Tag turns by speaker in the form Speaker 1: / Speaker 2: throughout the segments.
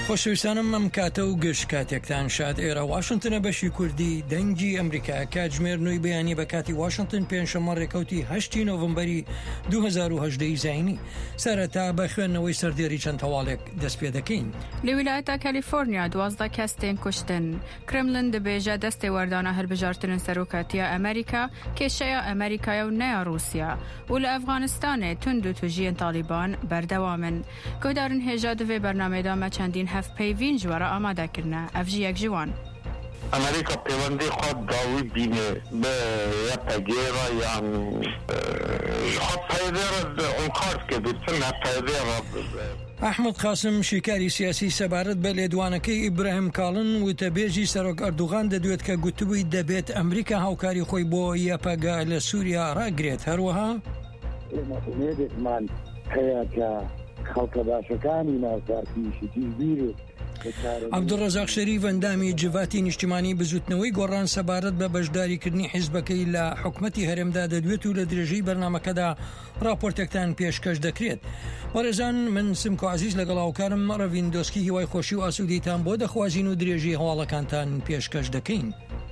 Speaker 1: خۆشەویستانم ئەم کاتە و گشت کاتێکتان شاد ئێرە واشنگتنە بەشی کوردی دەنگی ئەمریکا کاتژمێر نوێی بەیانی بە کاتی واشنگتن پێنجشەممە ڕێکەوتی 8 نۆڤەمبەری 2010 زاینی سەرەتا بە خوێندنەوەی سەردێری چەند هەواڵێک دەست پێ دەکەین.
Speaker 2: لە ویلایەتە کالیفۆرنیا 12 کەس تێن کوشتن. کرملن دەبێژە دەستی وەردانە هەڵبژارتنن سەرۆکاتیە ئەمریکا کێشەیە ئەمریکایە و نەیە رووسیا و لە ئەفغانستانێ تند و توژیان طالیبان بەردەوامن. گۆدارن هێژا دەوێ بەرنامەدامە چەندین هەف پەیوین ژوارە ئامادەکردنە ئەڤژی یەک جوان.
Speaker 3: ئەمریکا پەیوەندی خۆت داوی بینێ بە یەپەگێرە یان پەیوێرە ئۆنکارد کرد چنە پەیوێرە
Speaker 1: ئەحمەد قاسم شیکاری سیاسی سەبارەت بە لێدوانەکەی ئیبراهیم کاڵن وتەبێژی سەرۆک ئەردوغان دەدوێت کە گوتبووی دەبێت ئەمریکا هاوکاری خۆی بۆ یەپەگا لە سووریا ڕاگرێت. هەروەها
Speaker 4: ئێمەێدێکمان هەیە کە خەڵکە باشەکانی ناوچارکیشی بیرێت.
Speaker 1: عەبدوڕەزاق شەریف ئەندامی جڤاتی نیشتیمانی بزوتنەوەی گۆڕان سەبارەت بە بەشداریکردنی حیزبەکەی لە حکومەتی هەرێمدا دەدوێت و لە درێژەی بەرنامەکەدا راپۆرتێکتان پێشکەش دەکرێت. وەڕێزان من سمکۆ عەزیز لەگەڵ هاوکارم ڕەڤین دۆسکی هیوای خۆشی و ئاسوودەیتان بۆ دەخوازین و درێژەی هەواڵەکانتان پێشکەش دەکەین.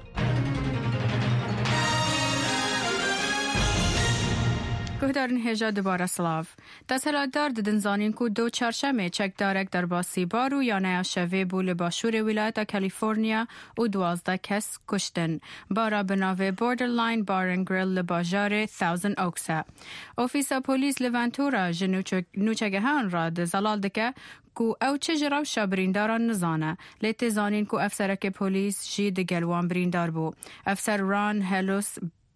Speaker 2: گهدارن هێژا دوبارە سلااف دەسەلاتدار ددن زانین کو دو چارشەمێ چەکدارێک دەرباسی بار و یانەیە شەوێ بوو لە باشوورێ ویلایەتە کالیفۆرنیا و 12 کەس کوشتن. بارا بناوێ بۆردرلاین بارن گریل لە باژارێ تاوزن ئۆکسە. ئۆفیسە پۆلیس لە ڤانتورا ژە نوچەگەهان را دەزەڵال دەکە کو ئەو چ ژراو شەبرینداران نزانە لێ تێزانین کو ئەفسەرەکە پۆلیس ژی دەگەلوان بریندار بوو. ئەفسەر ران هەلوس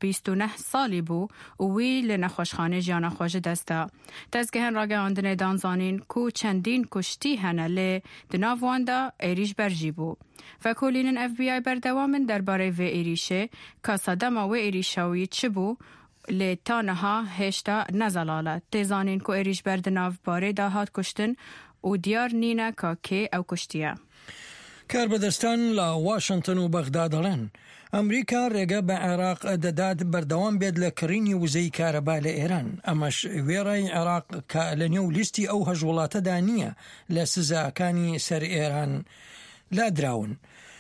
Speaker 2: 29 سالی بوو و وی لە نەخۆشخانە ژیانە خۆشە دەستا. دەستگەهێن ڕاگەیاندنێ دانزانین کو چەندین کوشتی هەنە لێ دناواندا ئێریش بەرژی بوو. فەکۆلینن FBI بەردەوامن دەربارەی vê ئێریشێ کاسەدەما وێ ئێریشاوی چ بوو لێ تانەها هێشتا نەزەڵالە. تێزانین کو ئێریش بەردناو بارێ داهات کوشتن و دیار نینە کا کێ ئەو کوشتیە.
Speaker 1: کاربەدەستان لە واشنگتن و بەغدا دەڵێن ئەمریکا ڕێگە بە عێراق دەدات بەردەوام بێت لە کڕینی وزەی کارەبا لە ئێران. ئەمەش وێڕای عێراق کە لە نێو لیستی ئەو هەژوڵاتەدا نییە لە سزاکانی سەر ئێران لادراون.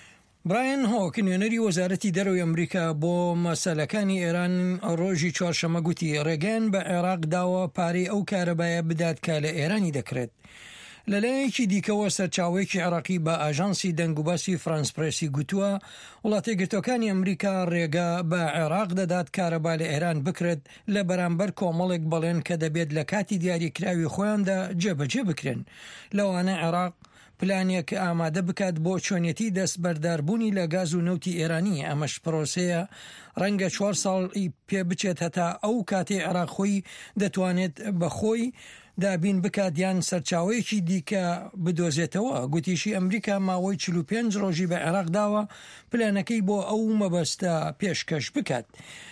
Speaker 1: برایەن هۆک نوێنەری وەزارەتی دەرەوەی ئەمریکا بۆ مەسەلەکانی ئێران ڕۆژی چوارشەمە گوتی ڕێگەیان بە عێراق داوە پارەی ئەو کارەبایە بدات کە لە ئێرانی دەکرێت. لەلایەکی دیکەوە سەرچاوەیەکی عێراقی بە ئاژانسی دەنگوباسی فرانس پرێسی گوتووە وڵاتی گرتوەکانی ئەمریکا ڕێگە بە عێراق دەدات کارەبا لە ئێران بکرێت لە بەرامبەر کۆمەڵێک بەڵێن کە دەبێت لە کاتی دیاریکراوی خۆیاندا جێبەجێ بکرێن. لەوانە عێراق پلانێک ئامادە بکات بۆ چۆنیەتی دەست بەرداربوونی لە گاز و نەوتی ئێرانی. ئەمەش پرۆسەیە ڕەنگە 4 ساڵی پێ بچێت هەتا ئەو کاتێ عێراق خۆی دەتوانێت بەخۆی دابین بکات یان سەرچاوەیەکی دیکە بدۆزێتەوە. گوتیشی ئەمریکا ماوەی 45 ڕۆژی بە عێراق داوە پلانەکەی بۆ ئەو مەبەستە پێشکەش بکات.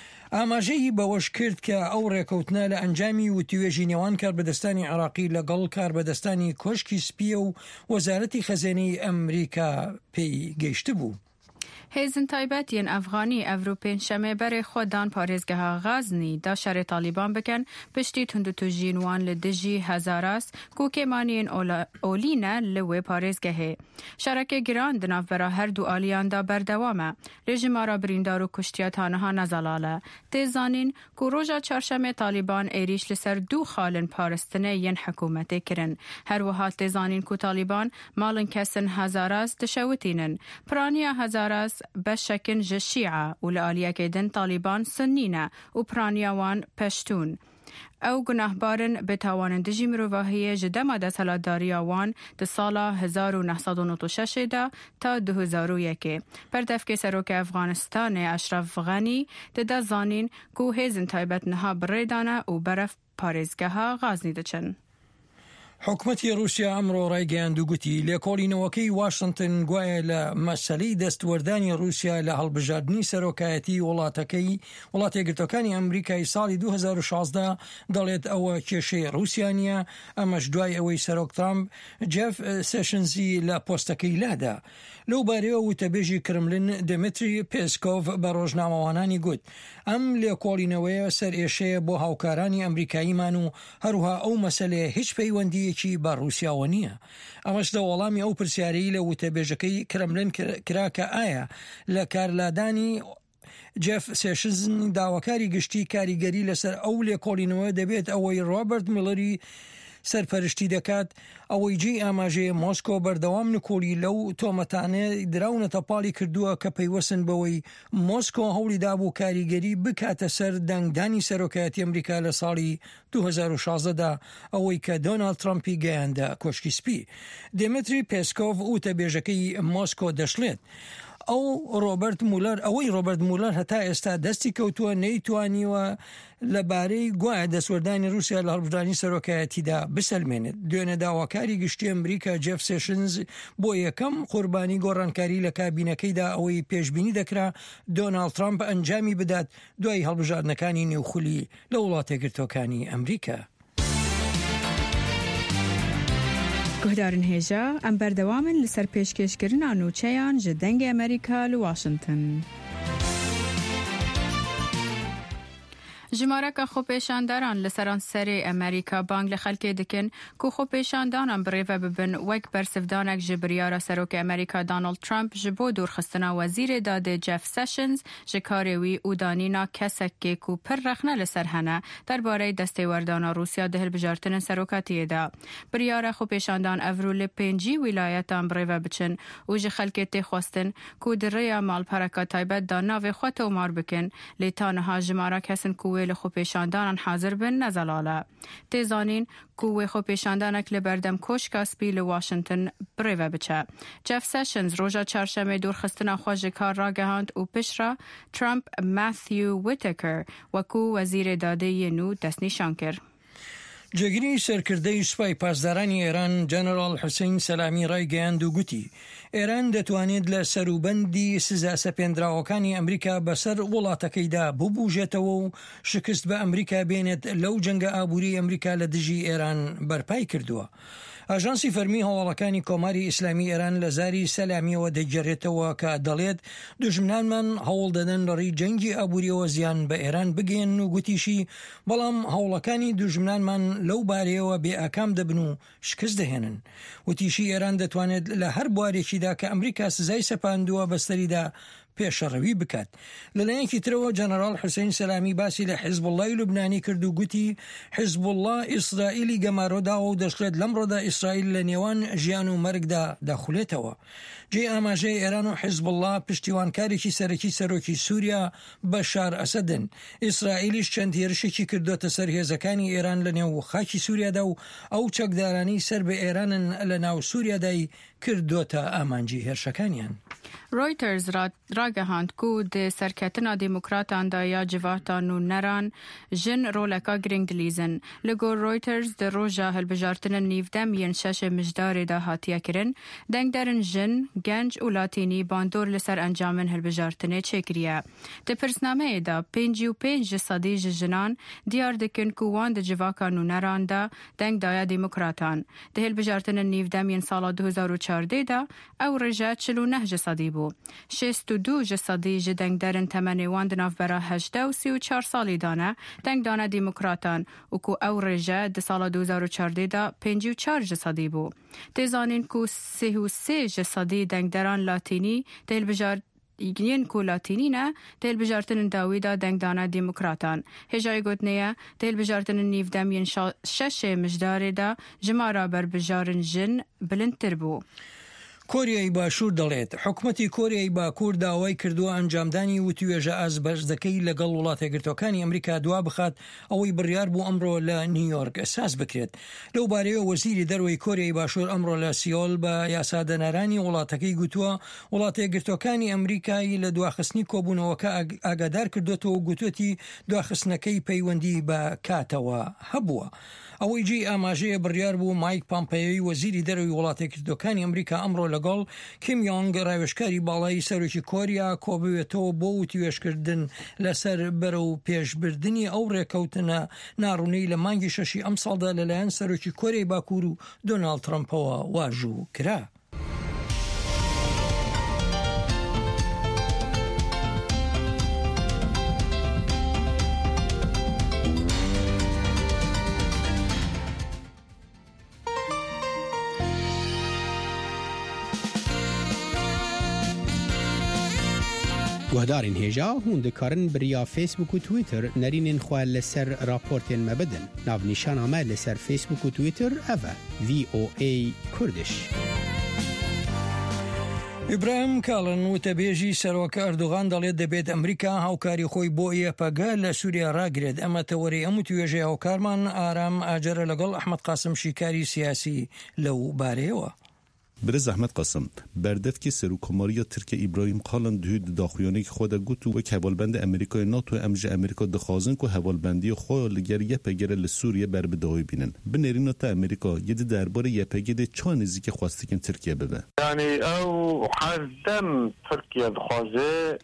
Speaker 1: ئاماژەی بەوەش کرد کە ئەو ڕێکەوتنە لە ئەنجامی وتیوێژی نێوان کاربەدەستانی عێراقی لەگەڵ کاربەدەستانی کۆشکی سپیە و وەزارەتی خەزێنەی ئەمریکا پێی گەیشت بوو.
Speaker 2: هێزن تایبەتیان ئەفغانی ئەڤروپێن شەمێ بەرێ خۆدان پارێزگەها غازنی دا شەرێ تالیبان بکەن پشتی توندوتوژین وان لە دژی هەزاراس کوکێمانیان ئۆلینە لە وێ پارێزگەهێ. شەرەکە گران دنافبەرە هەردوو ئالیاندا بەردەوامە رێژیمارە بریندار و کوشتیە تانەها نەزەڵالە. تێزانین کو ڕۆژە چارشەمێ تالیبان ئێریش لەسەر 2 خاڵن پارستنە یەن حکوومەتێ کرن. هەروەها تێزانین کو تالیبان ماڵن کەسن هەزاراس دشەوتینن. پرانیا هەزاراس بەشەکن ژە شیعە و لە ئالیەکێدن تالیبان سنینە و پرانیاوان پەشتون. ئەو گوناهبارن بێتاوانن دژی مرۆڤاهەیە ژە دەما دەسەڵاتداریاوان دە ساڵا 1996دا تا 2001. پەردەفکێ سەرۆکە ئەفغانستانێ ئەشرەف غەنی دەدا زانین کو هێزن تایبەت نەها بڕێدانە و بەرەف پارێزگەها غازنی دەچن.
Speaker 1: حکومەتی رووسیا ئەمڕۆ ڕایگەیاند و گوتی لێکۆڵینەوەکەی واشنگتن گوایە لە مەسەلەی دەستوەردانی رووسیا لە هەڵبژاردننی سەرۆکایەتی وڵاتی گرتوەکانی ئەمریکای ساڵی 2016 دەڵێت ئەوە کێشەی رووسیانە. ئەمەش دوای ئەوەی سەرۆک ترامپ جێف سێشنزی لە پۆستەکەی لادا. لەو بارەوە وتەبێژی کرملن دمتری پێسکۆڤ بە ڕۆژنامەوانانی گوت ئەم لێکۆڵینەوەیە سەر ئێشەیە بۆ هاوکارانی ئەمریکاییمان و هەروها ئەو مەسەلەیە هیچ پەیوەندی هەڵوێستیەکی با رووسیاوە نییە. ئەمەش لە وەڵامی ئەو پرسیارەی لە وتەبێژەکەی کرملین کراکە ئایا لە کارلادانی جێف سێشنز داواکاری گشتی کاریگەری لەسەر ئەو لێکۆڵینەوە دەبێت ئەوەی ڕۆبرت میلەری سەرپەرشتی دەکات ئەوەی جێی ئاماژەیە مۆسکۆ بەردەوام نکۆلی لەو تۆمەتانە دراونەتە پاڵی کردووە کە پەیوەستن بەوەی مۆسکۆ هەوڵی دابوو کاریگەری بکاتە سەر دەنگدانی سەرۆکایەتی ئەمریکا لە ساڵی 2016دا ئەوەی کە دۆناڵد ترامپی گەیاندە کۆشکی سپی. دێمتری پێسکۆڤ وتەبێژەکەی مۆسکۆ دەشڵێت ئەوەی ڕۆبرت مولەر هەتا ئێستا دەستی کەوتووە نەیتوانیوە لەبارەی گوایە دەسوەردانی رووسیا لە هەڵبژانی سەرۆکایەتیدا بسەلمێنێت. دوێنێ داواکاری گشتی ئەمریکا جێف سێشنز بۆ یەکەم قوربانی گۆڕانکاری لە کابینەکەیدا ئەوەی پێشبینی دەکرا دۆناڵد ترامپ ئەنجامی بدات دوای هەڵبژاردنەکانی نێوخولی لە وڵاتە یەکگرتووەکانی ئەمریکا.
Speaker 2: گهدارن هێژە ئەم بەردەوامن لەسەر پێشکەشکردنا نوچەیان ji dengê ئەمریکا li Washington. ژمارەکە خۆپێشانداران لە سەرانسەری ئەمریکا بانگ لە خەڵکێ دکن کو خۆپێشاندانان بڕێوە ببن وەک بەرسفدانێک ji بریارە سەرۆکی ئەمریکا دۆناڵد ترامپ ji بۆ دوورخستنا وەزیرê دادê جێف سێشنز ji karê wî û danîna kesekê ku pir rexne li ser hene derbarê destêwerdana Rûsya di hilbijartinên serokatiyê de. Biryara xۆpêşandan ev rû li 5 wîlayetan birêve biçin û ji xelkê tê xwestin ku di rêya malpereka taybet da navê xwe tomar bikin lê taniha jimara kesin ku li خۆپێشاندانان حاضر بن نەزەڵالە. تێزانین ku wê xweپêşandanek li berdem koşka spî li Washington birêve biçe. Jeff Sessions roja çarşemê dûrxistina xwe ji kar ragihand û pişra Trump Matthew Whitaker wekû wezîrê dadeyê nû destnîşan kir.
Speaker 1: جێگیری سەرکردەی سوپای پاسدارانی ئێران جەنەرال حوسێن سەلامی ڕایگەیاند و گوتی ئێران دەتوانێت لە سەروبەندی سزا سەپێنراوەکانی ئەمریکا بەسەر وڵاتەکەیدا ببوژێتەوە و شکست بە ئەمریکا بێنێت لەو جەنگە ئابووری ئەمریکا لە دژی ئێران بەرپای کردووە. ئاژانسی فەرمی هەواڵەکانی کۆماری ئیسلامی ئێران لە زاری سەلامیەوە دەگەڕێتەوە کە دەڵێت دوژمنانمان هەوڵ دەدەن لەڕێی جەنگی ئابووریەوە زیان بە ئێران بگەێن و گوتیشی بەڵام هەوڵەکانی دوژمنانمان لەو بارەیەوە بێ ئاکام دەبن و شکست دەهێنن. وتیشی ئێران دەتوانێت لە هەر بوارێکیدا کە ئەمریکا سزای سەپاندووە بەستەریدا پێشەڕەوی بکات. لەلایەنکی ترەوە جەنەرال حوسێن سەلامی باسی لە حیزب اللهی لوبنانی کرد و گوتی حیزب الله ئیسرائیلی گەمارۆداوە و دەشڵێت لەمڕۆدا ئیسرائیل لە نێوان ژیان و مەرگدا داخولێتەوە. جێ ئاماژەی ئێران و حیزب الله پشتیوانکارێکی سەرەکی سەرۆکی سووریا بەشار ئەسەدن. ئیسرائیلیش چەند هێرشێکی کردوتە سەر هێزەکانی ئێران لە نێو خاکی سووریادا و ئەو چەکدارانی سەر بە ئێرانن لە ناو سووریادای کردوتە ئامانجی هێرشەکانیان.
Speaker 2: رویترز راگەهاند ku di serketina demokratan da ya civatan û neran jin roleka giring dilîzin. Li gor Reuters di roja hilbijartinên nîvdem yên şeşê mijdarê da hatiye kirin, dengderin jin, genç û latînî bandor li ser encamên hilbijartinê çêkiriye. Di pirsnameyê da 55 sedî ji jinan diyar dikin ku wan di civakan û neran da deng daya demokratan. Di hilbijartinên nîvdem yên sala 2014 da ew rêje 49 sedî bû. 62 ji sedî ji dengderên temenê wan di navbera 18 û 34 salî de ne deng dane demokratan û ku ew rêje di sala 2014 da 54 ji sedî bû. Têzanîn ku 33 ji sedî dengderan latînî di hilbijartinên ku latînî ne di hilbijartinên dawî da deng dane demokratan. Hêjayê gotinê di hilbijartinên nîvdem yên şeşê mijdarê da jimara berbijarên jin bilindtir bû.
Speaker 1: کۆریای باشوور دەڵێت حکومەتی کۆریای باکوور داوای کردووە ئەنجامدانی وتوێژە ئازبەرزەکەی لەگەڵ وڵاتە یەکگرتووەکانی ئەمریکا دوا بخات ئەوەی بڕیار بوو ئەمڕۆ لە نیویۆرک ئەساس بکرێت. لەو بارەیە وەزیری دەروی کۆریای باشوور ئەمڕۆ لە سیۆل بە یاسادەنەرانی وڵاتەکەی گوتووە وڵاتە یەکگرتووەکانی ئەمریکایی لە دواخستنی کۆبوونەوەکە ئاگادار کردوێتەوە و گوتوەتی دواخستنەکەی پەیوەندی بە کاتەوە هەبووە. ئەوەی جێ ئاماژەیە بڕیار بوو مایک پامپەیۆی وەزیری دەروی وڵاتە یەکگرتووەکانی ئەمریکا ئەمڕۆ لەگەڵ کیم یۆنگ ڕاوێژکاری باڵایی سەرۆکی کۆریا کۆبوێتەوە بۆ وتوێژکردن لەسەر بەرە و پێشبردننی ئەو ڕێکەوتنە ناڕوونەی لە مانگی شەشی ئەم ساڵدا لەلایەن سەرۆکی کۆریای باکوور و دۆناڵد ترامپەوە واژوو کرا.
Speaker 5: گهدارین هجا هون دکارن بریا فیسبوک و تویتر نرینین خواه لسر راپورتین مبدن ناو نشان آمه لسر فیسبوک و تویتر اوه VOA کردش.
Speaker 1: ئیبراهیم کاڵن وتەبێژی سەرۆکە ئەردوغان دەڵێت دەبێت ئەمریکا هاوکاری خۆی بۆ ئێپەگە لە سووریا ڕاگرێت. ئەمە تەوەری ئەم توێژەی هاوکارمان ئارام ئاجرە لەگەڵ ئەحمەد قاسم شیکاری سیاسی لەو بارەیەوە.
Speaker 6: برز احمد قاسم بردف که سروکماری ترکیه ابراهیم قالن دهود داخویانه که خود گوت و حوالبند امریکای ناتو امج امریکا دخوازن که حوالبندی خود لگر یپگره لسوریه بر بداوی بینن بنرین تا امریکا یه درباره یپگه چه نزدیک خواسته که ترکیه ببه
Speaker 3: یعنی او حدم ترکیه دخوازه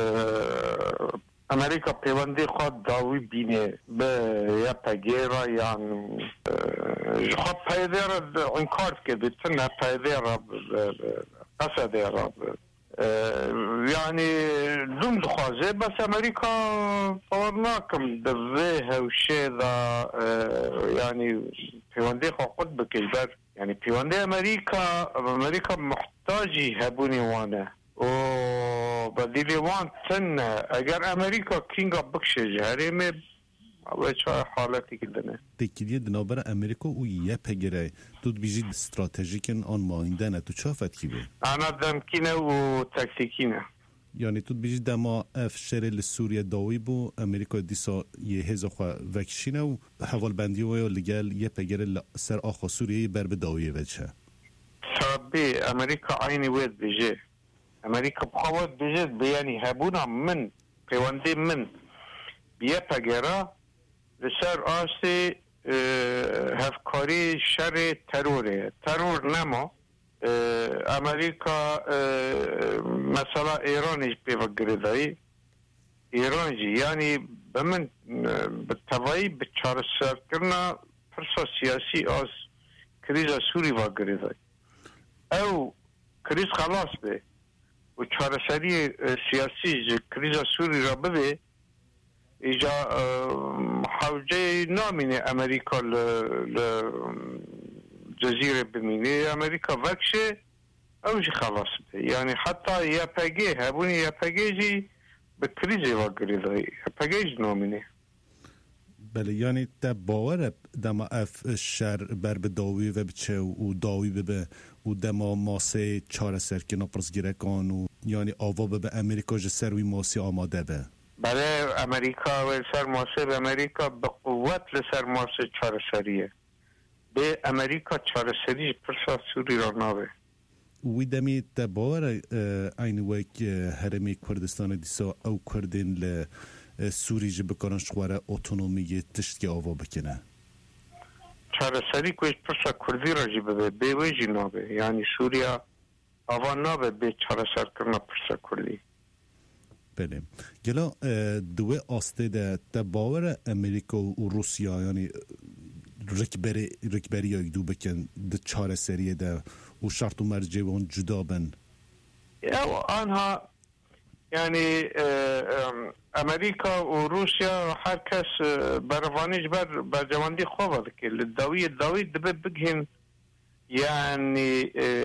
Speaker 3: امریکا پیوندی خود داوی بینه به یپگه را یعنی خب پیده را انکار کرده تنه پیده را قصده را یعنی دوم دخوازه بس امریکا پاورناکم دوه هوشه دا یعنی پیونده خود بکشبر یعنی پیونده امریکا محتاجی هبونی وانه و بدیلی وان تنه اگر امریکا کینگا بکشه جهرمه و چه حالتی که دنه
Speaker 6: تکیلیه دنابر امریکا او یه پگره تو بیجید استراتژیکن آن ماینده نه تو چه فتکی به؟
Speaker 3: انا دمکینه و تکتیکینه
Speaker 6: یعنی تو بیجید دما افشار لسوریه داوی بو امریکا دیسا یه هزا خواه وکشینه و حوال بندی و لگل یه پگره سر آخوا سوریه بر به داویه وچه
Speaker 3: سابی امریکا عینی وید بیجه امریکا بخواد بیجه بیانی هبونا من پیوندی من بیه پگره لسر آستی هفکاری شر تروره ترور نما امریکا مثلا ایرانیش بیوگردایی ایرانجی یعنی بمن بتوایی بچار سر کرنا پرسا سیاسی از کریز سوری وگردایی او کریز خلاص به و چار سری سیاسی کریز سوری را ببه ایجا حوجه نامینه امریکا لجزیره بمینه امریکا وکشه اوشی خلاص بده یعنی حتی یپگه هبونی یپگه جی به کریزی واگریده یپگه جی نامینه
Speaker 6: بله یعنی تا باور دما اف شر بر به داوی و بچه و داوی به و دما ماسه چار سرکنا پرس گیرکان و یعنی آوا به امریکا جسروی ماسی آماده به
Speaker 3: بله امریکا و سر ماسه به امریکا به قوت لسر ماسه چار سریه به امریکا چار سریش پرسا سوری را ناوه
Speaker 6: وی دمی تا باور این وک هرمی کردستان دیسا او کردین ل سوری جه بکارن شواره اتونومی تشت که آوا بکنه
Speaker 3: چار سری کوش پرسا کردی را جی بده به ویجی ناوه یعنی سوریا آوا ناوه به چار سر کرنا پرسا کردی
Speaker 6: بله گلا دوه آسته ده باور امریکا و روسیا یعنی رکبری های دو بکن ده چار سریه ده و شرط و مرجع و اون جدا بن
Speaker 3: آنها یعنی امریکا و روسیا هر کس بروانیش بر جواندی خواه که داوی دبه بگهن یعنی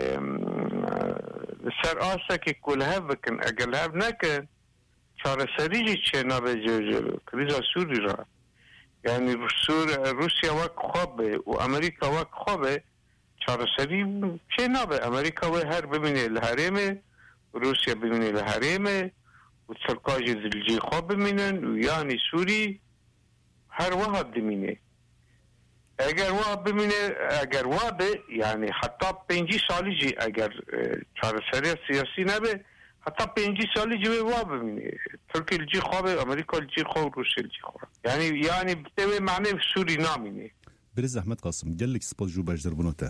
Speaker 3: سر آسا که کلها بکن اگر هف نکن چاره سریجی چه نابه کریزا سوری را یعنی روسیا وقت خوابه و امریکا وقت خوابه چاره سری چه نابه امریکا و هر ببینه لحریمه روسیا ببینه لحریمه و ترکاج دلجی خواب ببینن و یعنی سوری هر واحد ببینه اگر واحد ببینه اگر واحد یعنی حتی 5 سالی جی اگر چاره سری سیاسی نبه حتی 5 سالی جوی واب ببینه ترکی الجی خوابه امریکا الجی خواب روسیه الجی خواب یعنی بتوی معنی سوری نامینه
Speaker 6: برز احمد قاسم گلک سپاس جو بجدر بنوته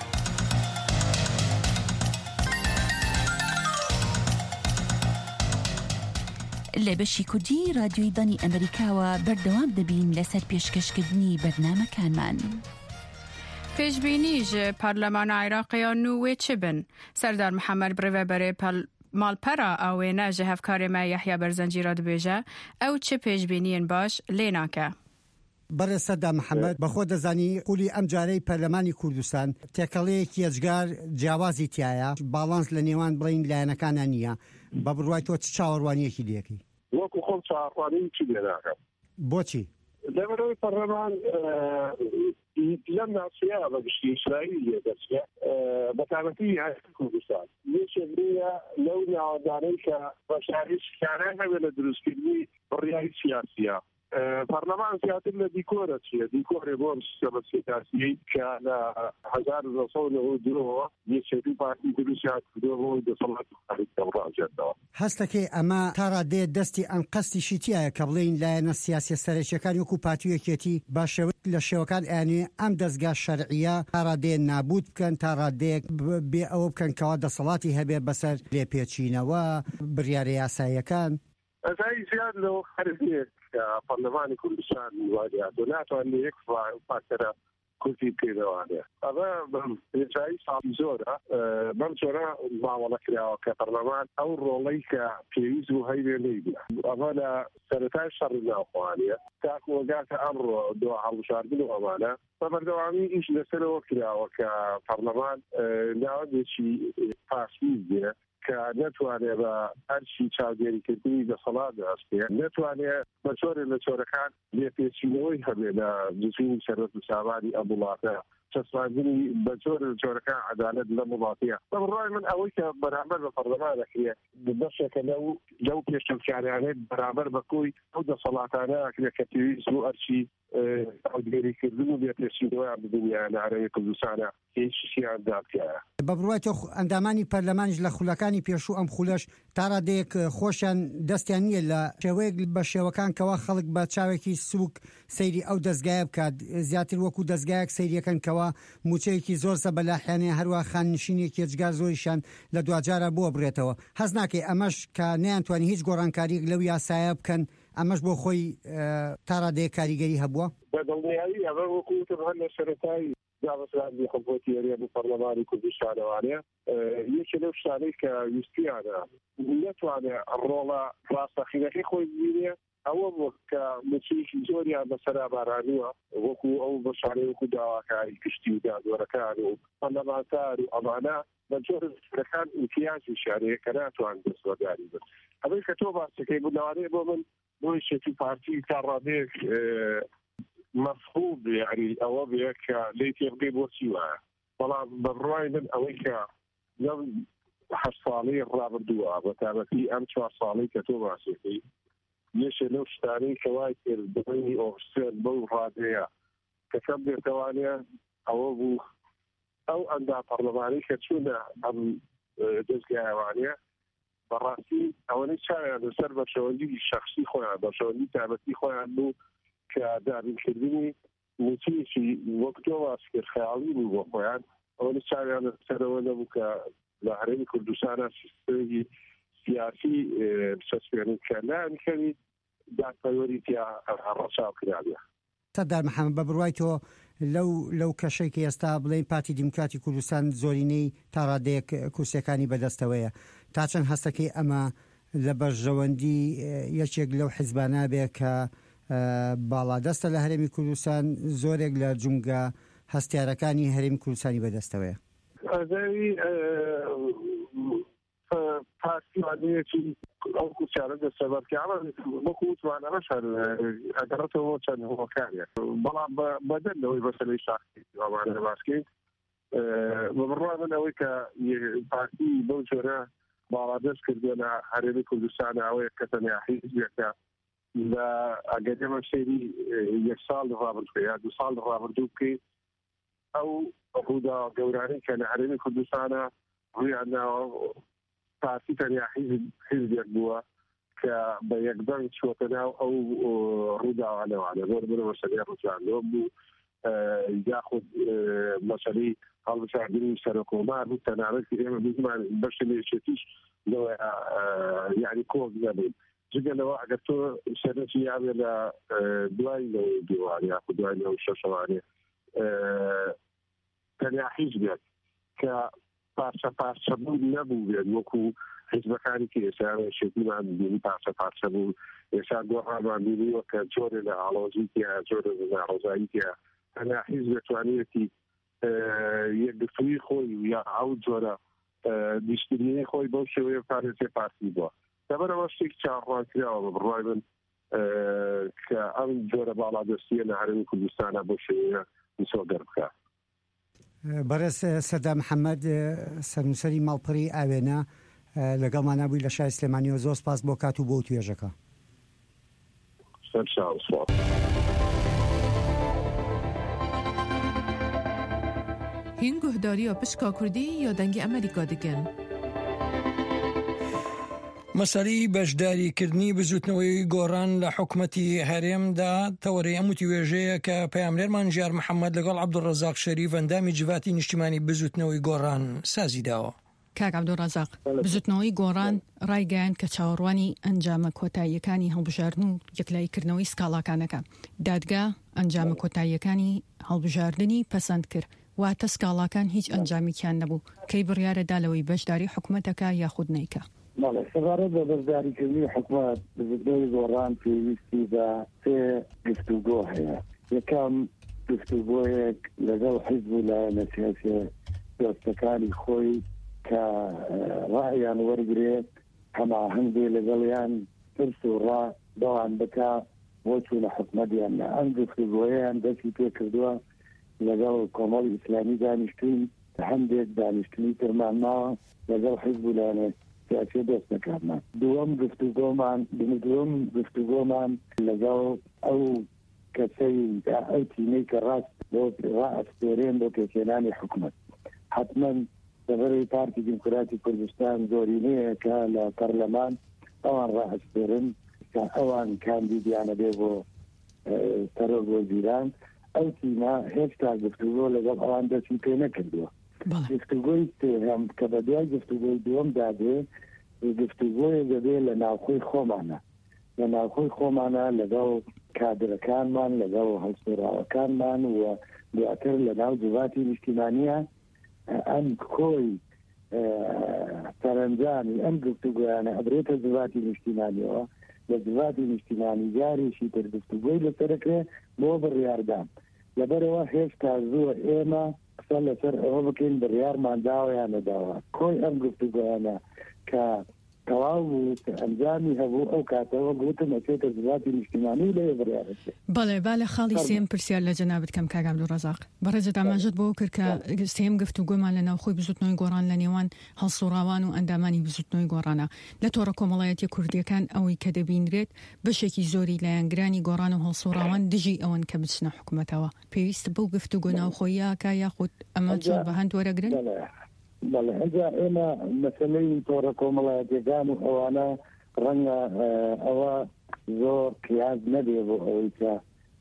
Speaker 7: لبشی کردی رادیوی دانی امریکا و بردوام دبین لسر پیشکشکردنی برنامه‌کان من
Speaker 2: پیشبینی ج پارلمان عراقی نوی چه بن سردار محمد بروه بره مالپرا اوینا جهفکار ما یحیی برزنجی را دبیجه او چه پیشبینین باش لیناکه
Speaker 8: بەرەسەدا محەممەد بەخۆ دەزانی قولی ئەم جارەی پەرلەمانی کوردستان تێکەڵەیەکی ئەجگار جیاوازی تایە باڵانس لە نێوان بڵین لایەنەکانە نییە بە بڕوای تۆ چ چاوەڕوانیەکی لێکی
Speaker 9: وەکو خۆم چاوەڕوانی لێناکەم
Speaker 8: بۆچی
Speaker 9: لەبەرەوەی پەرلەمان لەم ناسیە بە گشتی ئیسرائیل لێ دەچێت بەتابەتی هەرێمی کوردستان یەکێکە لەو ناوەدانەی کە بەشاریشکانە هەبێت لە دروستکردنی بڕیاری سیاسیە پەرلەمان زیاتر لە دیکۆرە چیە دیکۆرێ بۆ سیستەمە سیاسیی کە لە 1992 یەکێتی پارتی دروستیان کردووە بۆ دەسەڵاتی خارجی ڕاجێتەوە
Speaker 8: هەستەکەی ئەمە تا ڕادێ دەستی ئەم قەستیشی تایە کە بڵین لایەنە سیاسی سەرەکیەکان وەکو پارتی یەکێتی با لە شێوەکان ئەیانێ ئەم دەستگا شەرعیە تا ڕادێ نابود بکەن تا ڕادەیەک بێ ئەوە بکەن کەوا دەسەڵاتی هەبێ بەسەر لێپێچینەوە بڕیارە یاساییەکان
Speaker 9: ئەزای زیاد لەوە خەرزیێک کە پەرلەمانی کوردستان وادیات و ناتوانێت یەک فاکتەرە کورتی پێدەوانێ ئەوە پێچایی ساڵی زۆرە بەم جۆرە ماوەڵە کراوە کە پەرلەمان ئەو ڕۆڵەی کە پێویست و هەیبێ نەیبێ ئەمە لە سەرەتای شەڕی ناوخۆوانیە تاکو وەگاتە ئەمڕۆ دو هەڵبژاردن و ئەمانە بە بەردەوامی ئیش لەسەرەوە کراوە کە پەرلەمان ناوەندێکی پاسویز بێ کە نەتوانێت بە هەرچی چاودێریکردنی دەسەڵات دەستێ نەتوانێت بە چۆرێ لە چۆرەکان لێپێچینەوەی هەبێ لە جزوی سەرەت و ساوانی ئەم وڵاتە چەسپاندنی بە چۆر لە چۆرەکان عەدالەت لە وڵاتیە بەڕای من ئەوەی کە بەرامبەر بە پەرلەمان دەکرێت بەشێکە لەو پێشکەوتیانیانێت بەرامبەر بەکۆی ئەو دەسەڵاتانە ئەکرێت کە پێویست و ئەرچی ئەودێریکردن و لێپێچینەوەیان بدنیان لە هەرێمی کوردستانە هیچیان دابکایە
Speaker 8: بە بڕوای تۆ ئەندامانی پەرلەمانیش لە خولەکانی پێشوو ئەم خولەش تا ڕادەیەک خۆشیان دەستیان نییە لە شێوەیەک بە شێوەکان کەوا خەڵک بە چاوێکی سووک سەیری ئەو دەستگایە بکات زیاتر وەکو دەستگایەک سەیریەکەن کەوا موچەیەکی زۆر زەبەلاحیانەیە هەروە خاننشینێکی جگار زۆریشان لە دوجارە بۆ بڕێتەوە هەز ناکەی ئەمەش کە نەیانتوانی هیچ گۆڕانکاریەک لەو یاسایە بکەن ئەمەش بۆ خۆی تا ڕادەیە کاریگەری هەبووە
Speaker 9: بەدڵنیایی ئەوە وەکوتر هەر لە سەرەتایی جاوەسرانی حکومەتی هەرێمی پەرلەمانی کوردستانەوانەیە یەکێ لەو شتانەی کە ویستیانە نەتوانێت ڕۆڵە ڕاستەقینەکەی خۆی ببینێ ئەوە بوو کە موچەیەکی زۆریان بەسەرا بارانووە وەکو ئەو بەشارەی وەکو داواکاری کشتی و دادوەرەکان و پەرلەمانتار و ئەمانە بە جۆر شتەکان امتیازی شارەیە کە ناتوان دەستوەرداری بن ئەوەی کە تۆ باسەکەی بوو لەوانەیە بۆ من بۆی شێتی پارتی تا ڕادەیەک مفهوم يعني أو بيك ليت يبقي بوسيوة والله بالرأي من أويك يوم حصالي الرابط دوا وتابتي أمشوا صالي كتوبة سيكي يش لو شتاري كوايك الدنيا أو سير بو رادية كتبدي توانية أو أندى برلماني كتشونا أم جزء حيوانية براسي أو نشأ نسر بشوندي شخصي خويا بشوندي تابتي خويا إنه كدارینکردنی موچەیەکی وەکتەوە سکرخەیاڵی بوو بۆ خۆیان ئەوە چاویان سەرەوە نەبوو کە لە هەرێمی کوردستانە سیستەمی سیاسی سەسپێنکە نانکەوی دادپەروەریتیا ڕەچاو کرابێ
Speaker 8: سەردار محەممەد بە بڕوای تۆ لەو کەشەی کە ئێستا بڵێن پارتی دیموکراتی کوردستان زۆرینەی تا ڕادەیەک کورسەکانی بەدەستەوەیە تا چەند هەستەکەی ئەمە لە بەرژەوەندی یەکێک لەو حیزبانە بێ کە باڵادەستە لە هەرێمی کوردستان زۆرێک لە جونگە هەستیارەکانی هەرێمی کوردستانی بەدەستەوەیە
Speaker 9: ئەزاوی پارتیوانەیەکی ئەو کوچارە دەستەبەرکەوە وەکو وتوان ئەمەش ئەگەڕێتەوە چەند هۆکارێک بەڵام بەدەنەوەی بەسەرەی شاخصی ئەوانە باسکەین بەڕای من ئەوەی کە پارتی بەو جۆرە باڵادەست کردووە لە هەرێمی کوردستانە ئەوەیە کە تەنیا حیزبێکە لە ئەگەرێمە سێری یەک ساڵ ڕابردووە یا دو ساڵ ڕابردوو بکەیت ئەو ڕوودا گەورانەی کە لە هەرێمی کوردستانە ڕوویان ناوە پارتی تەنیا حیزبێک بووە کە بە یەکدەنگ چووەتە ناو ئەو ڕووداوانەوانە زۆر بەرەوە سەریع ڕووچاندەوە بوو یاخود مەسەلەی هەڵبژاردننی سەرۆکۆمار بوو تەنانەت ئێمە بزمان بەشی لێچێتیش لەوە یعنی کۆک نەبوو جگەلەوە ئەگەر تۆ سەرەتی یاوێ لە دوای لەو دیوان یاخود دوای لەو شەشەوانێ تەنیا حیزبێک کە پارچە بوو نەبوو بێت وەکو حیزبەکانی کە ئێستا شێتیمان بینی پارچە بوو ئێستا گۆڕامان بینیوە کە جۆرە لە ئاڵۆزی تیا جۆرە لە ناڕۆزایی تیا هەنا حیزب دەتوانێتی یەکگرتووی خۆی یا ئەو جۆرە دیشتنی خۆی بەو شێوەیە پارێزێ پارتی بووە لەبەرەوە شتێکی چاڕوانکراوە بە بڕای من کە ئەم جۆرە باڵادەستیە لە هەرێمی کوردستانە بۆ شێوەیە مسۆگەر بکات.
Speaker 8: بەڕێز سەردار محەممەد سەرنووسەری ماڵپەڕی ئاوێنە لەگەڵمان نبووی لە شای سلێمانیەوە زۆر سپاس بۆ کات و بۆ توێژەکە.
Speaker 10: هین گوهداریە پشکا کوردی یا دەنگی ئەمریکا دەکەن.
Speaker 1: مەسەلەی بەشداریکردنی بزوتنەوەی گۆڕان لە حکوومەتی هەرێمدا تەوەرەی ئەم وتیوێژەیە کە پەیاملێرمان ژیار محەممەد لەگەڵ عەبدوڵڕەزاق شەریف ئەندامی جڤاتی نیشتیمانی بزوتنەوەی گۆڕان سازی داوە.
Speaker 11: کاک عەبدوڵڕەزاق، بزوتنەوەی گۆڕان ڕایگەیاند کە چاوەڕوانی ئەنجامە کۆتاییەکانی هەڵبژاردن و یەکلایکردنەوەی سکاڵاکانەکە. دادگا ئەنجامە کۆتاییەکانی هەڵبژاردننی پەسەند کرد. واتە سکاڵاکان هیچ ئەنجامیکیان نەبوو کەی بڕیارەدا لەوەی بەشداری حکوومەتەکە یاخود نەیکە.
Speaker 4: سەبارەت بە بەشداریکردنی حکوومەت بزوتنەوەی گۆڕان پێویستی بە سێ گفتوگۆ هەیە. یەکەم گفتوگۆیەک لەگەڵ حیزب و لایەنە سیاسی دۆستەکانی خۆی کە ڕایان وەرگرێت هەماهەنگ بێ لەگەڵیان ترس و ڕا دەوان بکا بۆ چوونە حکوومەتیان لە ئەم گفتوگۆیان دەستی پێ کردووە لەگەڵ کۆمەڵی ئیسلامی دانیشتوین هەندێک دانیشتنی ترمان ماوە لەگەڵ حیزب و لایەنە سیاسی دۆستەکانمان. دووەم گفتوگۆمان لەگەڵ ئەو کەسەی ئەو تیمەی کە ڕاست بۆ ڕائەسپێرێن بۆ پێکهێنانی حکوومەت. حتمما لەبەرەوەی پارتی دیموکراتی کوردستان زۆرینەیە کە لە پەرلەمان ئەوان ڕائەسپێرن کە ئەوان کاندیدیانە بێ بۆ سەرۆک وەزیران. ئەو تیمە هێشتا گفتوگۆ لەگەڵ ئەوان دەستی پێ نەکردووە. گفتوگۆی سێهەم کە بە دوای گفتوگۆی دووەم دادێ گفتوگۆیە دەبێ لە ناوخۆی خۆمانە لە ناوخۆی خۆمانە لەگەڵ کادرەکانمان لەگەڵ هەڵسێراوەکانمان و دواتر لە ناو جوواتی نیشتیمانیە ئەم کۆی سەرنجامی ئەم گفتوگۆیانە ئەبرێتە جوواتی نیشتیمانیەوە لە جوواتی نیشتیمانی جارێکی تر گفتوگۆی لەسەرەکرێ بۆ بڕیاردان. لەبەرەوە هێشتا زۆر ئێمە قسە لەسەر ئەوە بکەین بڕیارمان داوە یان نەداوە. کۆی ئەم گفتوگۆیانە کە تەواو بوو ئەنجامی هەبوو ئەو کاتەوە گوتم ئەچێتە جوواتی نیشتیمانی لێ بڕیارەکرێت.
Speaker 11: بەڵێ با لە خاڵی سێم پرسیار لە جەنابەت کەم کاک عەبدوڵڕەزاق. بەڕێزت ئاماژەت بۆ کرد کە سێم گفتوگۆمان لە ناوخۆی بزوتنەوەی گۆڕان لە نێوان هەڵسوڕاوان و ئەندامانی بزوتنەوەی گۆڕانە. لە تۆڕە کۆمەڵایەتی کوردیەکان ئەوەی کە دەبینرێت بەشێکی زۆری لایەنگرانی گۆڕان و هەڵسوڕاوان دژی ئەوەن کە بچنە حکوومەتەوە. پێویست بەو گفتوگۆ ناوخۆییە کا یاخود ئەمە چۆن بەهەند وەرەگرن؟
Speaker 4: بەڵێ ئەجا ئێمە مەسەلەی تۆڕە کۆمەڵایەتیەکان و ئەوانە ڕەنگە ئەوە زۆر قیاس نەبێ بۆ ئەوەی کە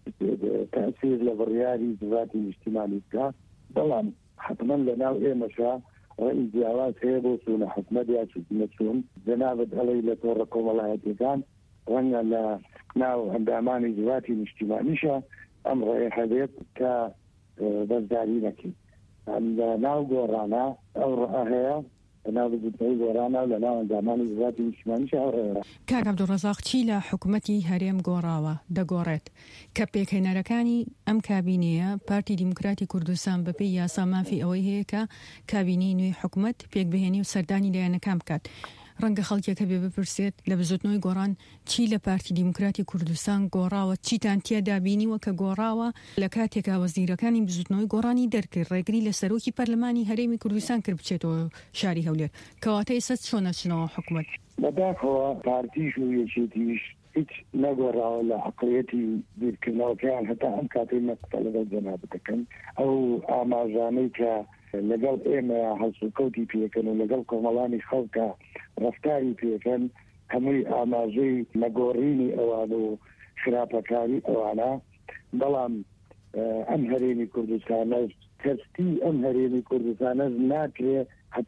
Speaker 4: تەئسیر لە بڕیاری جوواتی نیشتیمانی بکات. بەڵام حتما لە ناو ئێمەشا ڕەئی جیاواز هەیە بۆ چوونە حکوومەت یا نەچوون. جەنابەت ئەڵەی لە تۆڕە کۆمەڵایەتیەکان ڕەنگە لە ناو ئەندامانی جوواتی نیشتیمانیشە ئەم ڕێیە هەبێت کە بەشداری نەکەین. لە ناو گۆڕانە ئەو ڕە هەیە لە ناو بزوتنەوەی گۆڕانە و لە ناو ئەندامانی جوواتی نیشتیمانیش ئەو ڕێیە.
Speaker 11: کاک عەبدوڵڕەزاق چی لە حکوومەتی هەرێم گۆڕاوە دەگۆڕێت کە پێکهێنەرەکانی ئەم کابینەیە پارتی دیموکراتی کوردستان بەپێی یاسا مافی ئەوەی هەیە کە کابینەی نوێی حکوومەت پێکبهێنی و سەردانی لایەنەکان بکات. ڕەنگە خەڵکێکە بێ بپرسێت لە بزوتنەوەی گۆڕان چی لە پارتی دیموکراتی کوردستان گۆڕاوە، چیتان تێدا بینیوە کە گۆڕاوە لە کاتێکا وەزیرەکانی بزوتنەوەی گۆڕانی دەرکرد ڕێگری لە سەرۆکی پەرلەمانی هەرێمی کوردستان کرد بچێتەوە شاری هەولێر. کەواتە ئێستا چۆنە چنەوە حکوومەت؟
Speaker 4: بەداخەوە پارتیش و یەکێتیش هیچ نەگۆڕاوە لە عەقڵیەتی بیرکردنەوەکەیان هەتا ئەم کاتەی مەقسە لەگەڵ جەنابەتەکەن. ئەو ئاماژانەی کە لەگەڵ ئێمە هەڵسوکەوتی پێکەن و لەگەڵ کۆمەڵانی خەڵکە ڕەفتاری پێکەن هەمووی ئاماژەی نەگۆڕینی ئەوان و خراپەکاری ئەوانە. بەڵام ئەم هەرێمی کوردستانە کەستی ئەم هەرێمی کوردستانە ناکرێ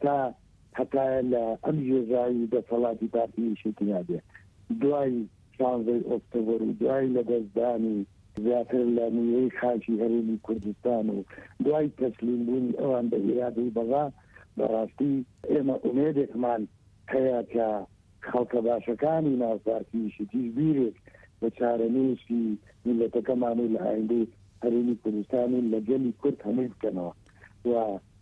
Speaker 4: هەتا لە ئەم ژێژایی دەسەڵاتی پارتی شێتیا بێ. دوای 16 ئۆکتۆبر و دوای لەدەستدانی زیاتر لە نیوەی خاکی هەرێمی کوردستان و دوای تەسلیمبوونی ئەوان بە ئیرادەی بەغا بەڕاستی ئێمە ئومێدێکمان هەیە کە خەڵکە باشەکانی ناو پارتیشی بیرێک بە چارەنووسی میلەتەکەمان و لە ئایندەی هەرێمی کوردستانی لە گەلی کورد هەمووی بکەنەوە و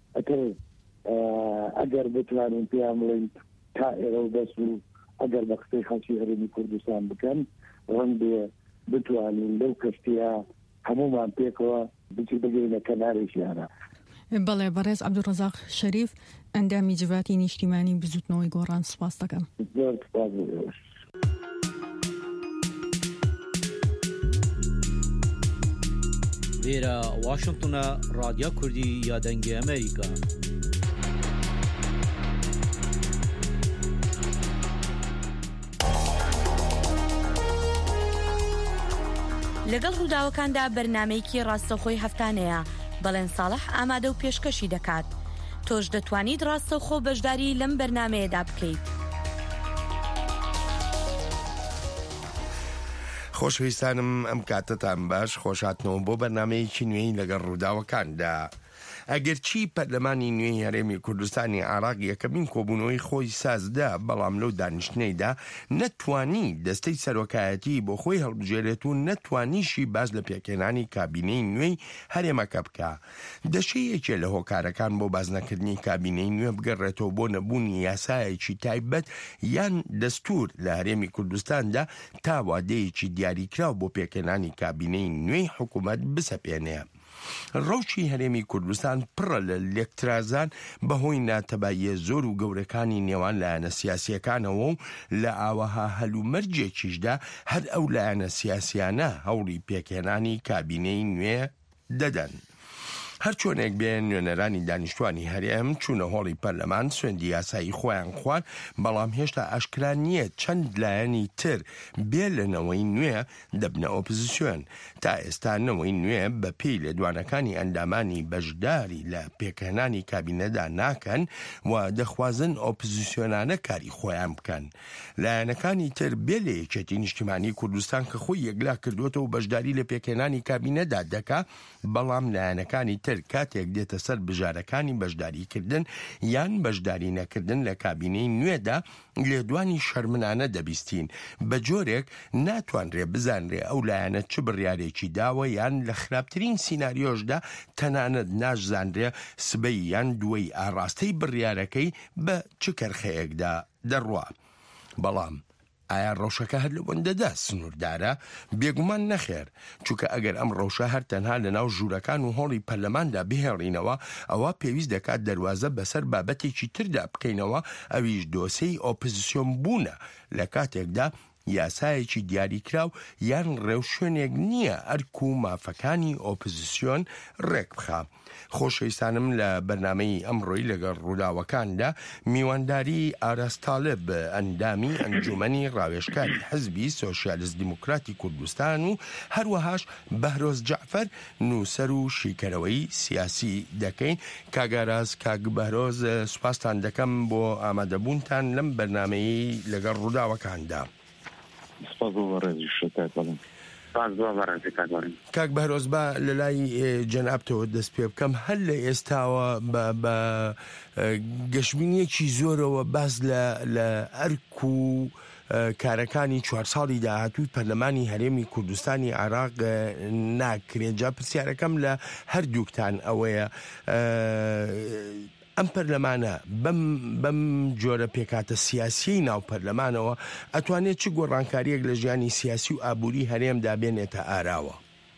Speaker 4: ئەگەر بتوانین پێیان بڵێن تا ئێرە و بەس و ئەگەر بە قسەی خەڵکی هەرێمی کوردستان بکەن ڕەنگ بێ بتوانین لەو کەشتیە هەمومان پێکەوە بچی بگەینە کەنارێکیانە.
Speaker 11: بەڵێ بەڕێز عەبدوڕەزاق شەریف ئەندامی جوواتی نیشتیمانی بزوتنەوەی گۆڕان سوپاس دەکەم.
Speaker 4: زۆر سوپاس بۆ
Speaker 12: لێرە واشنگتنە رادیۆ کوردی یادەنگی ئەمریکا.
Speaker 13: لەگەڵ ڕووداوەکاندا بەرنامەیەکی ڕاستەوخۆی هەفتانەیە بەڵێن ساڵح ئامادە و پێشکەشی دەکات. تۆش دەتوانیت ڕاستەوخۆ بەشداری لەم بەرنامەیەدا بکەیت.
Speaker 14: خۆشەویستانم ئەم کاتتان باش خۆشاتنەوە بۆ بەرنامەیەکی نوێی لەگەڵ ڕووداوەکاندا. ئەگەرچی پەرلەمانی نوێی هەرێمی کوردستانی عێراق یەکەمین کۆبوونەوەی خۆی سازدا، بەڵام لەو دانیشتنەیدا نەتوانی دەستەی سەرۆکایەتی بۆ خۆی هەڵبژێرێت و نەتوانیشی باز لە پێکێنانی کابینەی نوێی هەرێمەکە بکە. دەشەیەکێ لە هۆکارەکان بۆ بازنەکردنی کابینەی نوێ بگەڕێتەوە بۆ نەبوونی یاسایەکی تایبەت یان دەستور لە هەرێمی کوردستاندا تا وادەیەکی دیاریکراو بۆ پێکێنانی کابینەی نوێی حکوومەت بسەپێنێ. ڕەوشی هەرێمی کوردستان پڕە لە لێکترازان بەهۆی ناتەباییە زۆر و گەورەکانی نێوان لایەنە سیاسیەکانەوە و لە ئاوەها هەلومەرجێکیشدا هەر ئەو لایەنە سیاسیانە هەوڵی پێکێنانی کابینەی نوێ دەدەن. هەر چۆنێک بێن نوێنەرانی دانیشتوانی هەرێم چوونە هۆڵی پەرلەمان سوێندی یاسایی خۆیان خوارد، بەڵام هێشتا ئاشکرا نییە چەند لایەنی تر بێ لەنەوەی نوێ دەبنە ئۆپۆزیسیۆن. تا ئێستا نەوەی نوێ بە پێی لێدوانەکانی ئەندامانی بەشداری لە پێکهێنانی کابینەدا ناکەن و دەخوازن ئۆپۆزیسیۆنانە کاری خۆیان بکەن. لایەنەکانی تر بێ لە یەکێتی نیشتیمانی کوردستان کە خۆی یەکلا کردوێتەوە بەشداری لە پێکهێنانی کابینەدا دەکا، بەڵام لایەنەکانی کاتێک دێتە سەر بژارەکانی بەشداریکردن یان بەشداری نەکردن لە کابینەی نوێدا لێدوانی شەرمنانە دەبیستین. بە جۆرێک ناتوانرێ بزانرێ ئەو لایەنە چ بڕیارێکی داوە یان لە خراپترین سیناریۆشدا تەنانەت ناشزانرێ سبەی یان دووەی ئاڕاستەی بڕیارەکەی بە چ کەرخەیەکدا دەڕوا. بەڵام ئایا ڕەوشەکە هەر لە وەندەدا سنووردارە؟ بێگومان نەخێر، چونکە ئەگەر ئەم ڕەوشە هەر تەنها لە ناو ژوورەکان و هۆڵی پەرلەماندا بهێڵینەوە، ئەوە پێویست دەکات دەواازە بەسەر بابەتێکی تردا بکەینەوە، ئەویش دۆسەی ئۆپۆزیسیۆن بوونە لە کاتێکدا یاسایەکی دیاریکراو یان ڕێوشێنێک نییە ئەرک و مافەکانی ئۆپۆزیسیۆن ڕێک بخە. خۆشەویستانم لە بەرنامەی ئەمڕۆی لەگەڵ ڕووداوەکاندا میوانداری ئاراستاڵب ئەندامی ئەنجومەنی ڕاوێژکاری حزبی سۆشیالیست دیموکراتی کوردستان و هەروەهاش بەهرۆز جەعفەر نووسەر و شیکەرەوەی سیاسی دەکەین. کاگاراز کاک بەهرۆز سوپاسان دەکەم بۆ ئامادەبوونتان لەم بەرنامەی لەگەڵ ڕووداوەکاندا. کاک بەهرۆز با لە لای جەنابتەوە دەست پێ بکەم، هەر لە ئێستاوە بە گەشتبینیەکی زۆرەوە باز لە ئەرک و کارەکانی 4 ساڵی داهاتووی پەرلەمانی هەرێمی کوردستانی عێراق ناکرێت. جا پرسیارەکەم لە هەردووکتان ئەوەیە، ئەم پەرلەمانە بەم جۆرە پێکاتە سیاسی ناو پەرلەمانەوە ئەتوانێت چ گۆڕانکاریەک لە ژیانی سیاسی و ئابووری هەرێمدا بێنێتە ئاراوە؟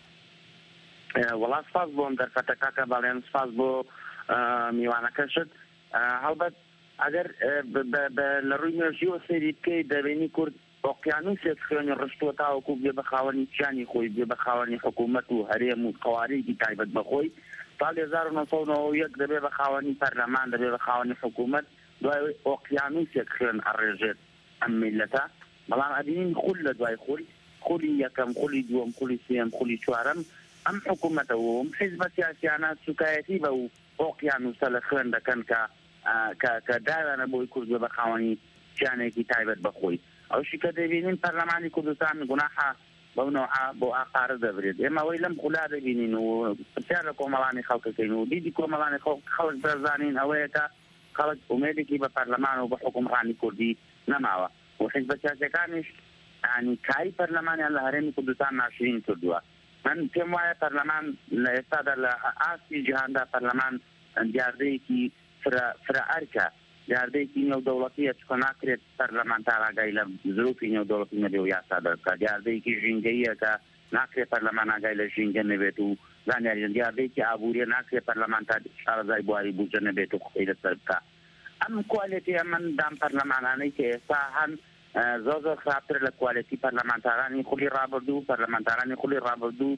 Speaker 15: وەڵام سپاس بۆم دەرفەتەکە بەڵێن سپاس بۆ میوانەکەشت. هەڵبەت ئەگەر لە ڕووی نوێژیەوە سەیری بکەیت دەبینی کورد ئۆقیانوسێک خوێنی ڕشتووە تاوەکو بێ بە خاوەنی پیانی خۆی، بێ بە خاوەنی حکوومەت و هەرێم و قەوارێکی تایبەت بەخۆی. ساڵی 1991 دەبێ بە خاوەنی پەرلەمان، دەبێ بە خاوەنی حکوومەت، دوای ئۆقیانوسێک خوێن ئەڕێژێت ئەم میلەتە. بەڵام ئەبینین خول لە دوای خولی یەکەم، خولی دووەم، خولی سێم، خولی چوارەم ئەم حکوومەتەوە حیزبە سیاسیانە سوکایەتی بە و ئۆقیانوسە لە خوێن دەکەن کە داوانە بۆی کورد بە خاوەنی پیانێکی تایبەت بەخۆی. ئەوشی کە دەبینین پەرلەمانی کوردستان گوناحە بەو نەوعە بۆ ئاقارە دەبرێت. ئێمە ئەوەی لەم خولا دەبینین و پرسیار لە کۆمەڵانی خەڵکەکەین و دیدی کۆمەڵانی خەڵک بەرزانین ئەوەیە کە خەڵک ئومێدێکی بە پەرلەمان و بە حکومڕانی کوردی نەماوە و حیزبە سیاسیەکانیش ینی کاری پەرلەمانیان لە هەرێمی کوردستان ناشرین کردووە. من پێم وایە پەرلەمان لە ئێستادا لە ئاستی جیهاندا پەرلەمان دیاردەیەکی فرەئەرکە، دیاردەیەکی نێودەوڵەتیە چکە ناکرێت پەرلەمانتار ئاگای لە زروفی نێودەوڵەتی نەبێ و یاسا دەکات، دیاردەیەکی ژینگەیە کە ناکرێت پەرلەمان ئاگای لە ژینگە نەبێت و زانیاریان دیاردەیەکی ئابووریە ناکرێت پەرلەمانتار شارەزای بواری بوجە نەبێت و قسەی لەسەر بکە. ئەم کوالیتیە من دام پەرلەمانانەی کە ئێستا هەن زۆر خراپتر لە کوالیتی پەرلەمانتارانی خولی ڕابردوو، پەرلەمانتارانی خولی ڕابردوو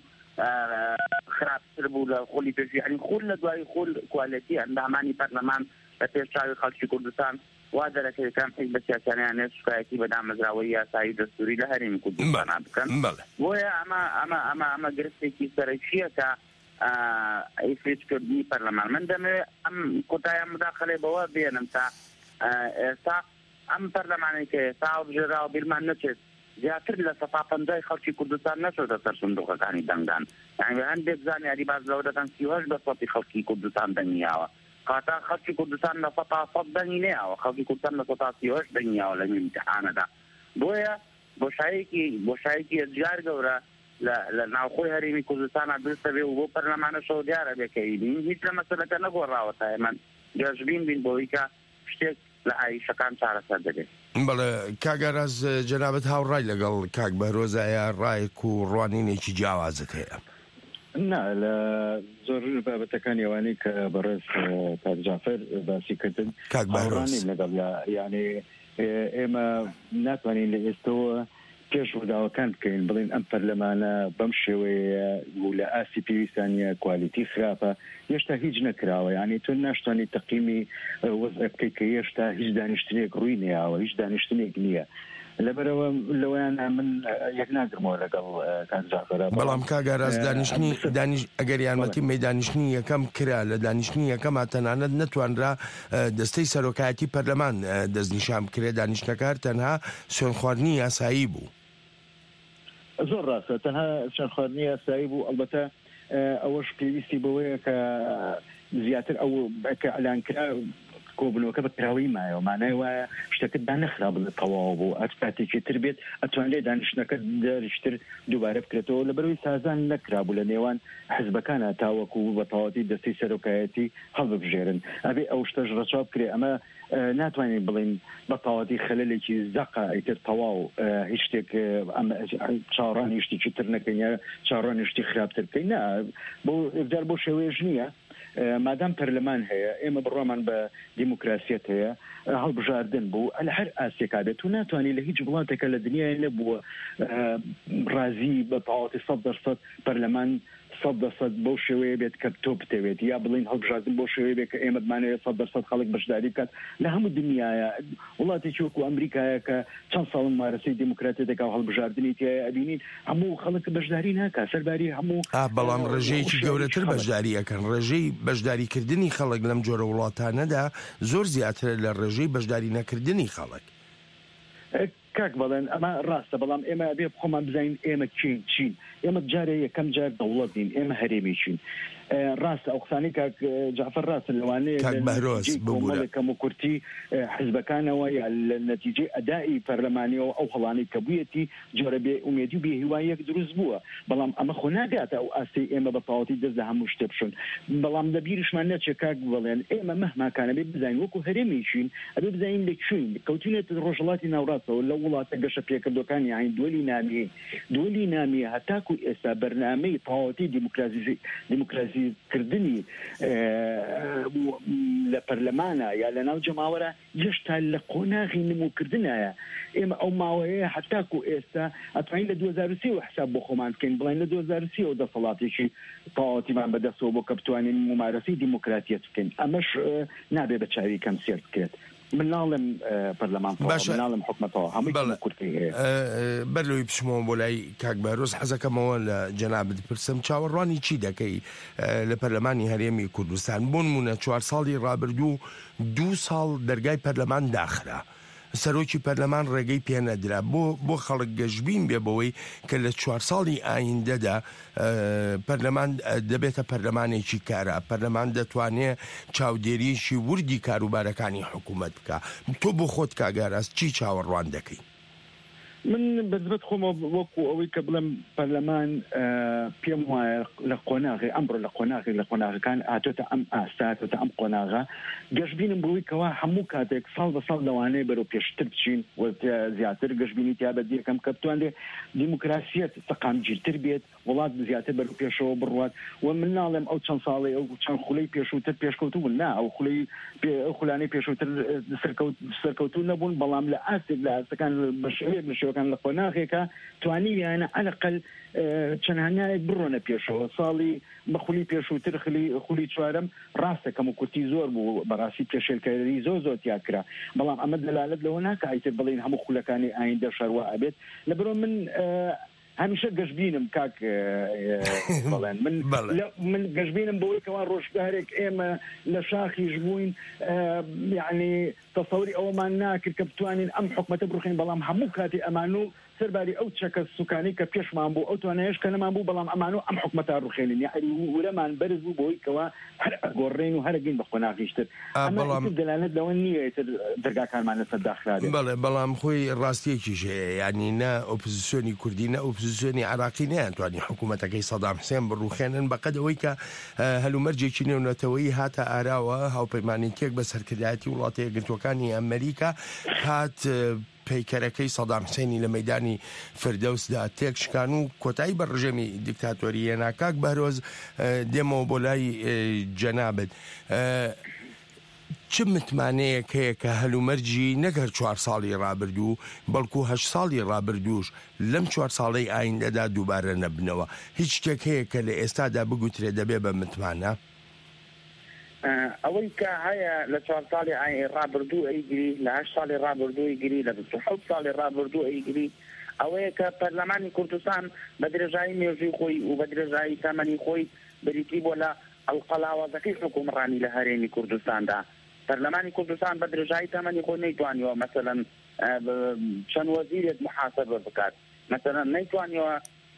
Speaker 15: خراپتر بوو لە خولی پێشووی، ینی خول لە دوای خول کوالیتی ئەندامانی پەرلەمان لە پێشچاوی خەڵکی کوردستان وا دەرەکەیەکان حیزبە سیاسییانیان شکایەتی بە دامەزراوەی یاسایی دەستوری لە هەرێمی کوردستان بکەن. بۆیە ئەمە گرفتێکی سەرەکیە کە ئیفریتکردنی پەرلەمان. من دەمەوێت ئەم کۆتایە مداخەلەی بەوە بێنم تا ئێستا ئەم پەرلەمانی کە ئێستا هەڵبژێراوە بیرمان نەچێت زیاتر لە سەفا پەنجای خەڵکی کوردستان نەچۆتە سەر سندوقەکانی دەنگدان. یعنی هەندێک زانیاری باز لەوە دەکەن 38% خەڵکی کوردستان دەنگیاوە، کاتە خەڵکی کوردستان لە 100% دەنگی نەیاوە، خەڵکی کوردستان لە 138 دەنگیاوە لە ئیمتحانەدا. بۆیە بۆشایەکی جار گەورە لە ناوخۆی هەرێمی کوردستانە دروستە بێ و بۆ پەرلەمانەشەوە دیارە بێکەی بین هیچ لە مەسەلەکە نەگۆڕاوە تا ئێمە گەشتبین بین بۆی کە شتێک لە ئایشەکان چارەسەر دەبێت.
Speaker 14: بەڵێ کاگەراز جەنابەت هاوڕای لەگەڵ کاک بەهرۆزایە ڕایەک و ڕوانینێکی جیاوازت هەیە؟
Speaker 16: نا لە زۆر بابەتەکانی ئەوانەی کە بەڕێز کاک جعفەر باسی کردن
Speaker 14: کاک بەهرۆز
Speaker 16: لەگەڵ یعنی ئێمە ناتوانین لە ئێستەوە پێش ڕووداوەکان بکەین بڵین ئەم پەرلەمانە بەم شێوەیە و لە ئاسی پێویستانیە کوالیتی خراپە هێشتا هیچ نەکراوە، یعنی تۆ ناشتوانانی تەقیمی وەزع بکەیت کە هێشتا هیچ دانیشتنێک ڕووی نەیاوە، هیچ دانیشتنێک نییە. لەبەرەوە لەوەیان من یەک ناگرمەوە لەگەڵ کاک جعفەر.
Speaker 14: بەڵام کاگەراز ئەگەر یارمەتی مەیدانیشتنی یەکەم کرا لە دانیشتنی یەکەمە تەنانەت نەتوانرا دەستەی سەرۆکایەتی پەرلەمان دەستنیشان بکرێت، دانیشتەکار تەنها سوێنخواردنی یاسایی بوو.
Speaker 16: زۆر ڕاستە تەنها سوێنخواردنی یاسایی بوو. ئەلبەتە ئەوەش پێویستی بەوەیە کە زیاتر ئەو کە ئەلانکرا کۆبنەوەکە بە کراوەی مایەوە مانای وایە شتەکەتدا نەخرا بڵێ تەواو بوو ئەت کاتێکی تر بێت ئەتوانێت دانیشتنەکە دەریشتر دووبارە بکرێتەوە لەبەرەوەی سازان نەکرابوو لە نێوان حزبەکانە تاوەکو بە تەواوەتی دەستەی سەرۆکایەتی هەڵببژێرن ئەبێ ئەو شتەش ڕەچاو بکرێ. ئەمە ناتوانین بڵین بە تەواوەتی خەلەلێکی زەقا ئیتر تەواو هیچ شتێک چاوەڕانی شتێکی تر نەکەین یا چاوەڕانی شتی خراپتر بکەین. بۆ ئێفدار بۆ شێوەیەش نییە. مادام پەرلەمان هەیە ئێمە بڕۆمان بە دیموکراسیەت هەیە هەڵبژاردن بوو لە هەر ئاسێکا بێت و ناتوانانی لە هیچ وڵاتێکە لە دنیای نەبووە ڕازی بە تەواوەتی 100% پەرلەمان 100% بۆ شێوەیە بێت کە تۆ بتەوێت یا بڵین هەڵبژاردن بۆ شێوەیە بێت کە ئێمە بمانەوێت 100% خەڵک بەشداری بکات لە هەموو دنیایە. وڵاتێکی وەکو ئەمریکایە کە چەند ساڵ مارەسەی دیموکراتیەتێکا و هەڵبژاردننی تایە ئەبینین هەموو خەڵک بەشداری ناکات سەرباری هەموو.
Speaker 14: بەڵام ڕێژەیەکی گەورەتر بەشداریەکەن، ڕێژەی بەشداریکردنی خەڵک لەم جۆرە وڵاتانەدا زۆر زیاتر لە ڕێژەی بەشداری نەکردنی خەڵک.
Speaker 16: کاک بەڵێن ئەمە ڕاستە، بەڵام ئێمە بێ بخۆمان بزانین ئێمە چین ئێمە جارێ یەکەم جار دەوڵەت نین، ئێمە هەرێمی چین. ڕاستە ئەو قسانی کاک جعفەر ڕاستە لەوانەیە کەم و کورتی حزبەکانەوە یا لە نەتیجەی ئەدای پەرلەمانیەوە ئەو هەڵانەی کە بوویەتی جۆرە بێ ئومێدی و بێهیواییەک دروست بووە، بەڵام ئەمە خۆ ناگاتە ئەو ئاستی ئێمە بە تەواوەتی دەست لە هەموو شتێ بشون. بەڵام لە بیرشمان نەچێت کاک بڵێن ئێمە مەهماکانە بێ بزانین وەکو هەرێمی چین ئەبێ بزانین لەکوێین کەوتینێت ڕۆژهەڵاتی ناوڕاستەوە لە وڵاتە گەشە پێکردەکانی یاین دووەلی نامیە هەتاکو ئێستا بەرنامەی تەواوەتی دیموکراسیکردنی لە پەرلەمانە یا لە ناو جەماوەرە هێشتا لە قۆناغی نموکردنایە. ئێمە ئەو ماوەیە هەتاکو ئێستا ئەتوانین لە 2030 حساب بۆ خۆمان بکەین بڵین لە 2030 دەسەڵاتێکی تەواوەتیمان بەدەستەوە بۆ کە بتوانین ممارەسەی دیموکراتیەت بکەین. ئەمەش نابێ بە چاوی کەم سێر بکرێت. من ناڵم پەرلەمان ناڵم حکومەتەوە هەمووی کورتی هەیە.
Speaker 14: بەرلەوەی پشمەوە بۆ لای کاک بەهرۆز حەزەکەمەوە لە جەنابەت پرسم چاوەڕوانی چی دەکەی لە پەرلەمانی هەرێمی کوردستان؟ بۆ نمونە 4 ساڵی ڕابردوو 2 ساڵ دەرگای پەرلەمان داخرا سەرۆکی پەرلەمان ڕێگەی پێنەدرا بۆ خەڵک گەشتبین بێ بەوەی کە لە 4 ساڵی ئایندەدا پەرلەمان دەبێتە پەرلەمانێکی کارە، پەرلەمان دەتوانێت چاودێریشی وردی کاروبارەکانی حکوومەت بکە. تۆ بۆ خۆت کاگاراست چی چاوەڕوان دەکەی؟
Speaker 16: من بەزبەت خۆمە وەکو ئەوەی کە بڵم پەرلەمان پێم وایە لە قۆناغی ئەمڕۆ لە قۆناغەکان هاتۆتە ئەم ئاستاتۆتە ئەم قۆناغا گەشتبینم بۆی کەوا هەموو کاتێک ساڵ بە ساڵ لەوانەیە بەرەو پێشتر بچین زیاتر گەشتبینی تیا بەدیەکەم کە بتوانێ دیموکراسیەت سەقامگیرتر بێت، وڵات زیاتر بەرەو پێشەوە بڕوات. و من ناڵێم ئەو چەند ساڵی ئەو چەند خولەی پێشووتر پێشکەوتو بوون، نا ئەو خولانەی پێشووتر سەرکەوتو نەبوون، بەڵام لە ئاستێک لە ئاستەکان بەشێوەکان لە قۆناغێکە توانیویانە عەلەقەل چەندانایەک بڕۆنە پێشەوە. ساڵی بەخولی پێشووتر خولی چوارەم ڕاستە کەم و کورتی زۆر بوو، بەڕاستی پێشێلکەری زۆر تیاکرا، بەڵام ئەمە دەلالەت لەوە ناکە ئایتر بڵین هەموو خولەکانی ئایندە شەڕوا ئەبێت. لەبەرۆ من هەمیشە گەشتبینم کاک بەڵێن من گەشتبینم بەوەی کەوا ڕۆژگارێک ئێمە لە شاخیش بووین، یعنی تەسەوری ئەوەمان ناکرد کە بتوانین ئەم حکومەتە بڕوخین، بەڵام هەموو کاتی ئەمان و سەرباری ئەو چەکە سوکانی کە پێشمان بوو ئەو توانایش کە نەمان بوو، بەڵام ئەمان و ئەم حکومەتا ڕوخێنین، یعنی ورەمان بەرز بوو بۆی کەوا هەر ئەگۆڕێن و هەرگین بە قۆناغیشتر. ئەمە دەلالەت لەوە نییە دەرگاکانمان لەسەر داخرابێت.
Speaker 14: بەڵام خۆی ڕاستیەکیش هەیە، یعنی نە ئۆپۆزیسیۆنی کوردی نە ئۆپۆزیسیۆنی عراقی نەیانتوانی حکوومەتەکەی سەدام حوسێن بڕوخێنن بەقەدەوەی کە هەلومەرجێکی نێونەتەوەی هاتە ئاراوە هاوپەیمانێکێک بە سەرکردایەتی وڵاتە یەکگرتووەکانی ئەمریکا هات پیکەرەکەی سەدام حوسێنی لە مەیدانی فردەوسدا تێک شکان و کۆتایی بە ڕژێمی دیکتاتۆری هێنا. کاک بەهرۆز دێمەوە بۆ لای جەنابەت، چ متمانەیەک هەیە کە هەلومەرجی نەگەر 4 ساڵی ڕابردوو بەڵکو 8 ساڵی ڕابردووش لەم 4 ساڵەی ئایندەدا دووبارە نەبنەوە؟ هیچ شتێک هەیە کە لە ئێستادا بگوترێ دەبێ بە متمانە؟
Speaker 15: ئەوەی کە هەیە لە 4 ساڵی ڕابردوو ئەیگری، لە 8 ساڵی ڕابردوو ئەیگری، لە 27 ساڵی ڕابردوو ئەیگری، ئەوەیە کە پەرلەمانی کوردستان بە درێژایی مێژووی خۆی و بە درێژایی تەمەنی خۆی بریتی بۆ لە ئەڵقەڵاوازەکەی حکومڕانی لە هەرێمی کوردستاندا. پەرلەمانی کوردستان بە درێژایی تەمەنی خۆی نەیتوانیەوە مەسەلەن چەند وەزیرێک محاسبە بکات، مەسەلەن نەیتوانیەوە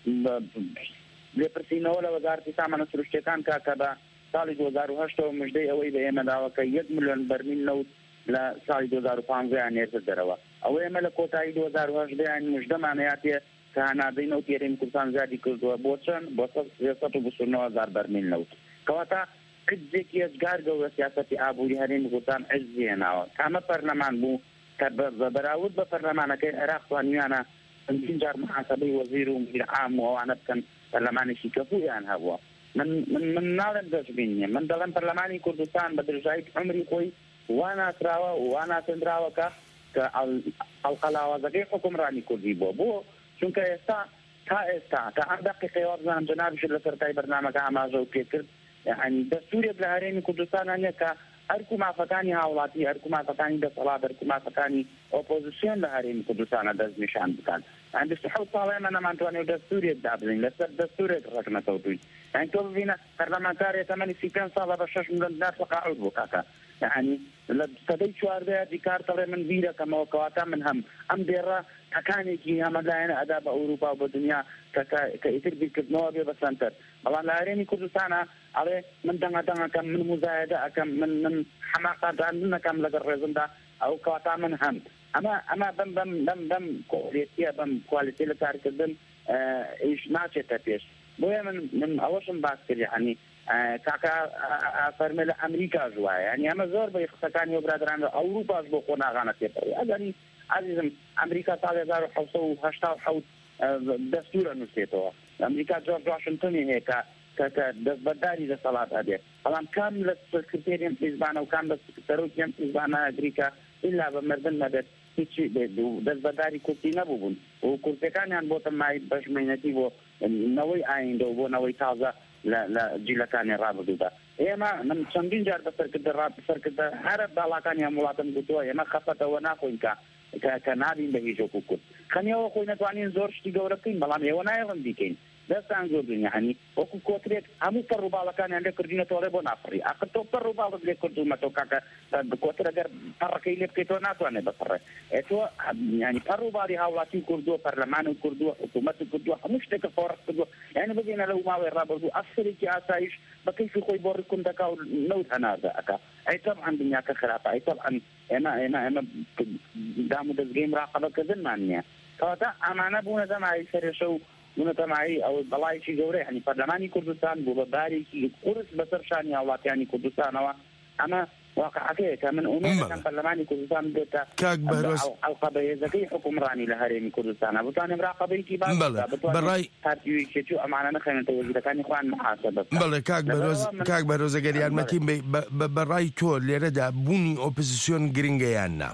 Speaker 15: لێپرسینەوە لە وەزارەتی سامانە سروشتیەکان کە بە ساڵی 2008 مژدەی ئەوەی بە ئێمەداوە کە 1 ملیۆن بەرمیل نەوت لە ساڵی 2015 نێرتر دەرەوە. ئەوە ئێمە لە کۆتایی 2008 مژدەمانەیەتێ کە هەنادەی نەوت هەرێمی کوردستان زیادی کردووە بۆ چەند؟ بۆ 329,000 بەرمیل نەوت، کەواتە عجزێکی ئەجگار گەورە سیاسەتی ئابووری هەرێمی کوردستان عجزی هێناوە. کامە پەرلەمان بوو کە بەراورد بە پەرلەمانەکەی عێراق توانیانە چەندین جار محاسبەی وەزیر و مدیر عام و ئەوانە بکەن، پەرلەمانێکی کەفویان هەبووە. من ناڵێم گەشتبین نییە، من دەڵێم پەرلەمانی کوردستان بە درێژایی عمری خۆی واناسراوە و واناسێنراوەکە کە ئەڵقەڵاوازەکەی حکومڕانی کوردی بۆ چونکە ئێستا تا ئەم دەقیقەیەوە بزانم جەنابیش لە سەرەتای بەرنامەکە ئاماژە و پێکرد، یعنی دەستورێک لە هەرێمی کوردستان هەیە کە هەرکو مافەکانی هاوڵاتی، هەرکو مافەکانی دەسەڵات، هەرکو مافەکانی ئۆپۆزیسیۆن لە هەرێمی کوردستانە دەست نیشان بکات. یعنی 27 ساڵ ئێمە نەمانتوانێت دەستورێک دابنین، لەسەر دەستورێک ڕێک نەکەوتووین. یعنی تۆ ببینە پەرلەمانتارێک تەمەنی 35 ساڵە بە 6 ملیۆن دینار تەقاعد بوو کاکە، یعنی لە سەدەی 14 دیکار دەڵێ من بیرەکەمەوە کەواتە من هەم ئەم دێڕە تەکانێکی ئەمەلایەنە ئەدا بە ئەوروپا و بە دنیا کە ئیتر بیرکردنەوە بێ بەسەنتر. بەڵام لە هەرێمی کوردستانە ئەڵێ من دەنگەکەم، من مزایدە ئەەکەم، من حەماقەدان نەکەم لەگەڵ ڕێزمدا، ئەو کەواتە من هەم ئەمە بەم کۆڵێتیە بەم کوالیتی لە کارکردن ئیش ناچێتە پێش. بۆیە من ئەوەشم باس کرد، یعنی کاکە فەرمێ لە ئەمریکا ژوایە، یعنی ئەمە زۆر بە قسەکانی و برادران لە ئەوروپاش بۆ خۆناغانە تێپەڕی. ئەگەری عزیزم ئەمریکا ساڵی 1987 دەستورە نووسێتەوە، ئەمریکا جۆرج واشنتنی هەیە کە دەستبەرداری دەسەڵات هەبێت، بەڵام کام لە سکرتێریەم حیزبانە و کام لە سەرۆکیەم حیزبانە ئەگریکا ئیلا بە مردن نەبێت هیچی دەستبەرداری کورتی نەبوو بوون و کورتەکانیان بۆتە مای بەشمێنەتی بۆ نەوەی ئایندە و بۆ نەوەی تازە لە جیلەکانی ڕابردوودا. ئێمە من چەندین جار بەسەرکردە هەرە باڵاکانی هەم وڵاتم گوتووە ئێمە خەفەتەوە ناخۆین کە نابین بە هیچ وەکو کورد. خەنیەوە خۆی نەتوانین زۆر شتی گەورە بکەین، بەڵام ئێوە نایڵم بیکەین. دەستان زۆر یعنی وەکو کۆترێک هەموو پەڕ و باڵەکانیان لێ کردینەوە بۆ نافڕی ئاخر تۆ پەڕ و باڵت لێ کردومەتەوە کاکە کۆتر ئەگەر پەڕەکەی لێ بکەیتەوە ناتوانێت بپەڕێ تۆ ینی پەڕ و باڵی هاوڵاتی کردووە پەرلەمان کردووە حکوومەت کردووە هەموو شتێکە فۆڕ کردووە یعنی ببینە لەو ماوەی ڕابردوو ئەفسەرێکی ئاسایش بە کەیفی خۆی بۆ ڕکم دەکا و نەوت هەناردە ئەکا ئەی طبعا دنیاکە خراپە ئەی طبعا ئێمە دام و دەستگەی مراقەبەکردنمان نییە کەواتە ئەمانە بوونە دەمای سەرێشە و بوونە دەمایی ئەو بەڵایکی گەورەی هەنی پەرلەمانی کوردستان بوو بە بارێکی قورس بەسەر شانی هاوڵاتیانی کوردستانەوە ئەمە واقعەکەیە کە من ئومێدەکەم پەرلەمانی کوردستان بێتە ئەڵقە بەهێزەکەی حکومڕانی لە هەرێمی کوردستانە بتوانێت مراقەبەیەکی
Speaker 14: بەڕای
Speaker 15: پارتیویکێتی و ئەمانە نەخێنێتە وەزیرەکانی خوان محاسەبە
Speaker 14: بەڵێ کاک بەرۆز ئەگەر یارمەتی بەڕای تۆ لێرەدا بوونی ئۆپۆزیسیۆن گرنگە یان نا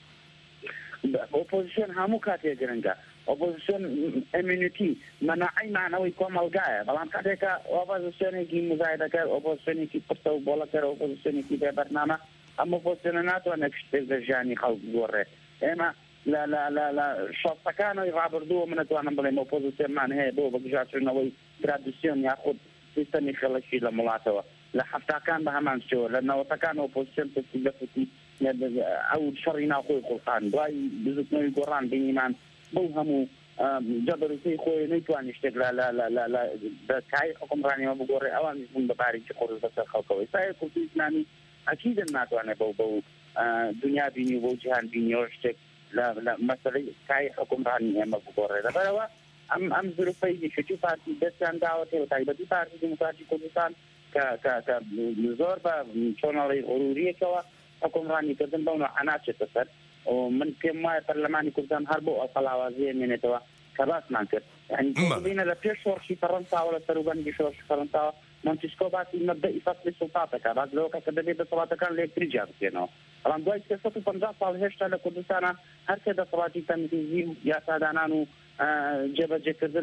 Speaker 15: ئۆپۆزیسیۆن هەموو کاتێک گرنگە ئۆپۆزیسیۆن ئەمینیتی مەناعی مانەوەی کۆمەڵگایە بەڵام کاتێکە ئۆپۆزیسیۆنێکی مزایدەکە ئۆپۆزیسیۆنێکی پرتە و بۆڵەکەر ئۆپۆزیسیۆنێکی بێبەرنامە ئەم ئۆپۆزیسیۆنە ناتوانێت شتێک لە ژیانی خەڵک بگۆڕێت ئێمە لە شەڕسەکانەوەی ڕابردووە من نەتوانم بڵێم ئۆپۆزیسیۆنمان هەیە بۆ بەگژاچوونەوەی ترادیسیۆن یاخود سیستەمی خەڵکی لە وڵاتەوە لە حەفتاکان بە هەمان شێوە لە نەوەتەکان ئۆپۆزیسیۆن پستی بەفتی ئەو شەڕی ناخۆی خۆڵقان دوای بزوتنەوەی گۆڕان بینیمان بەو هەموو جەبەرەکەی خۆی نەیتوانی شتێک لە کای حکومڕانیەوە بگۆڕێ ئەوانیش بوون بە بارێکی قورس بەسەر خەڵکەوەی سایە کوردی ئیسلامی ئەکیدن ناتوانێت بەو دنیا بینی و بەو جیهان بینیەوە شتێک لە مەسەلەی کای حکومڕانی ئێمە بگۆڕێ لەبەرەوە ئەم زروفەی شتی پارتی دەستیان داوەتەوە تایبەتی پارتی دموکراتی کوردستان کە زۆر بە چۆنەڵی غروریەکەوە حکومڕانیکردن بەو نەعەناچێتە سەر من پێم وایە پەرلەمانی کوردستان هەر بۆ ئەڵقەڵاوازیە مێنێتەوە کە باسمان کرد یعنی بینە لە پێش شۆڕشی فەڕەنساوە لە سەروبەندی شۆڕشی فەڕەنساوە مۆنتسکۆ باسی مەبدەئی فەصلی سوڵتاتەکە باس لەوە کە دەبێت دەسەڵاتەکان لە یەکتری جیا بکەنەوە بەڵام دوای 350 ساڵ هێشتا لە کوردستانە هەر سێ دەسەڵاتی تەنفیزی و یاسادانان و جێبەجێکردن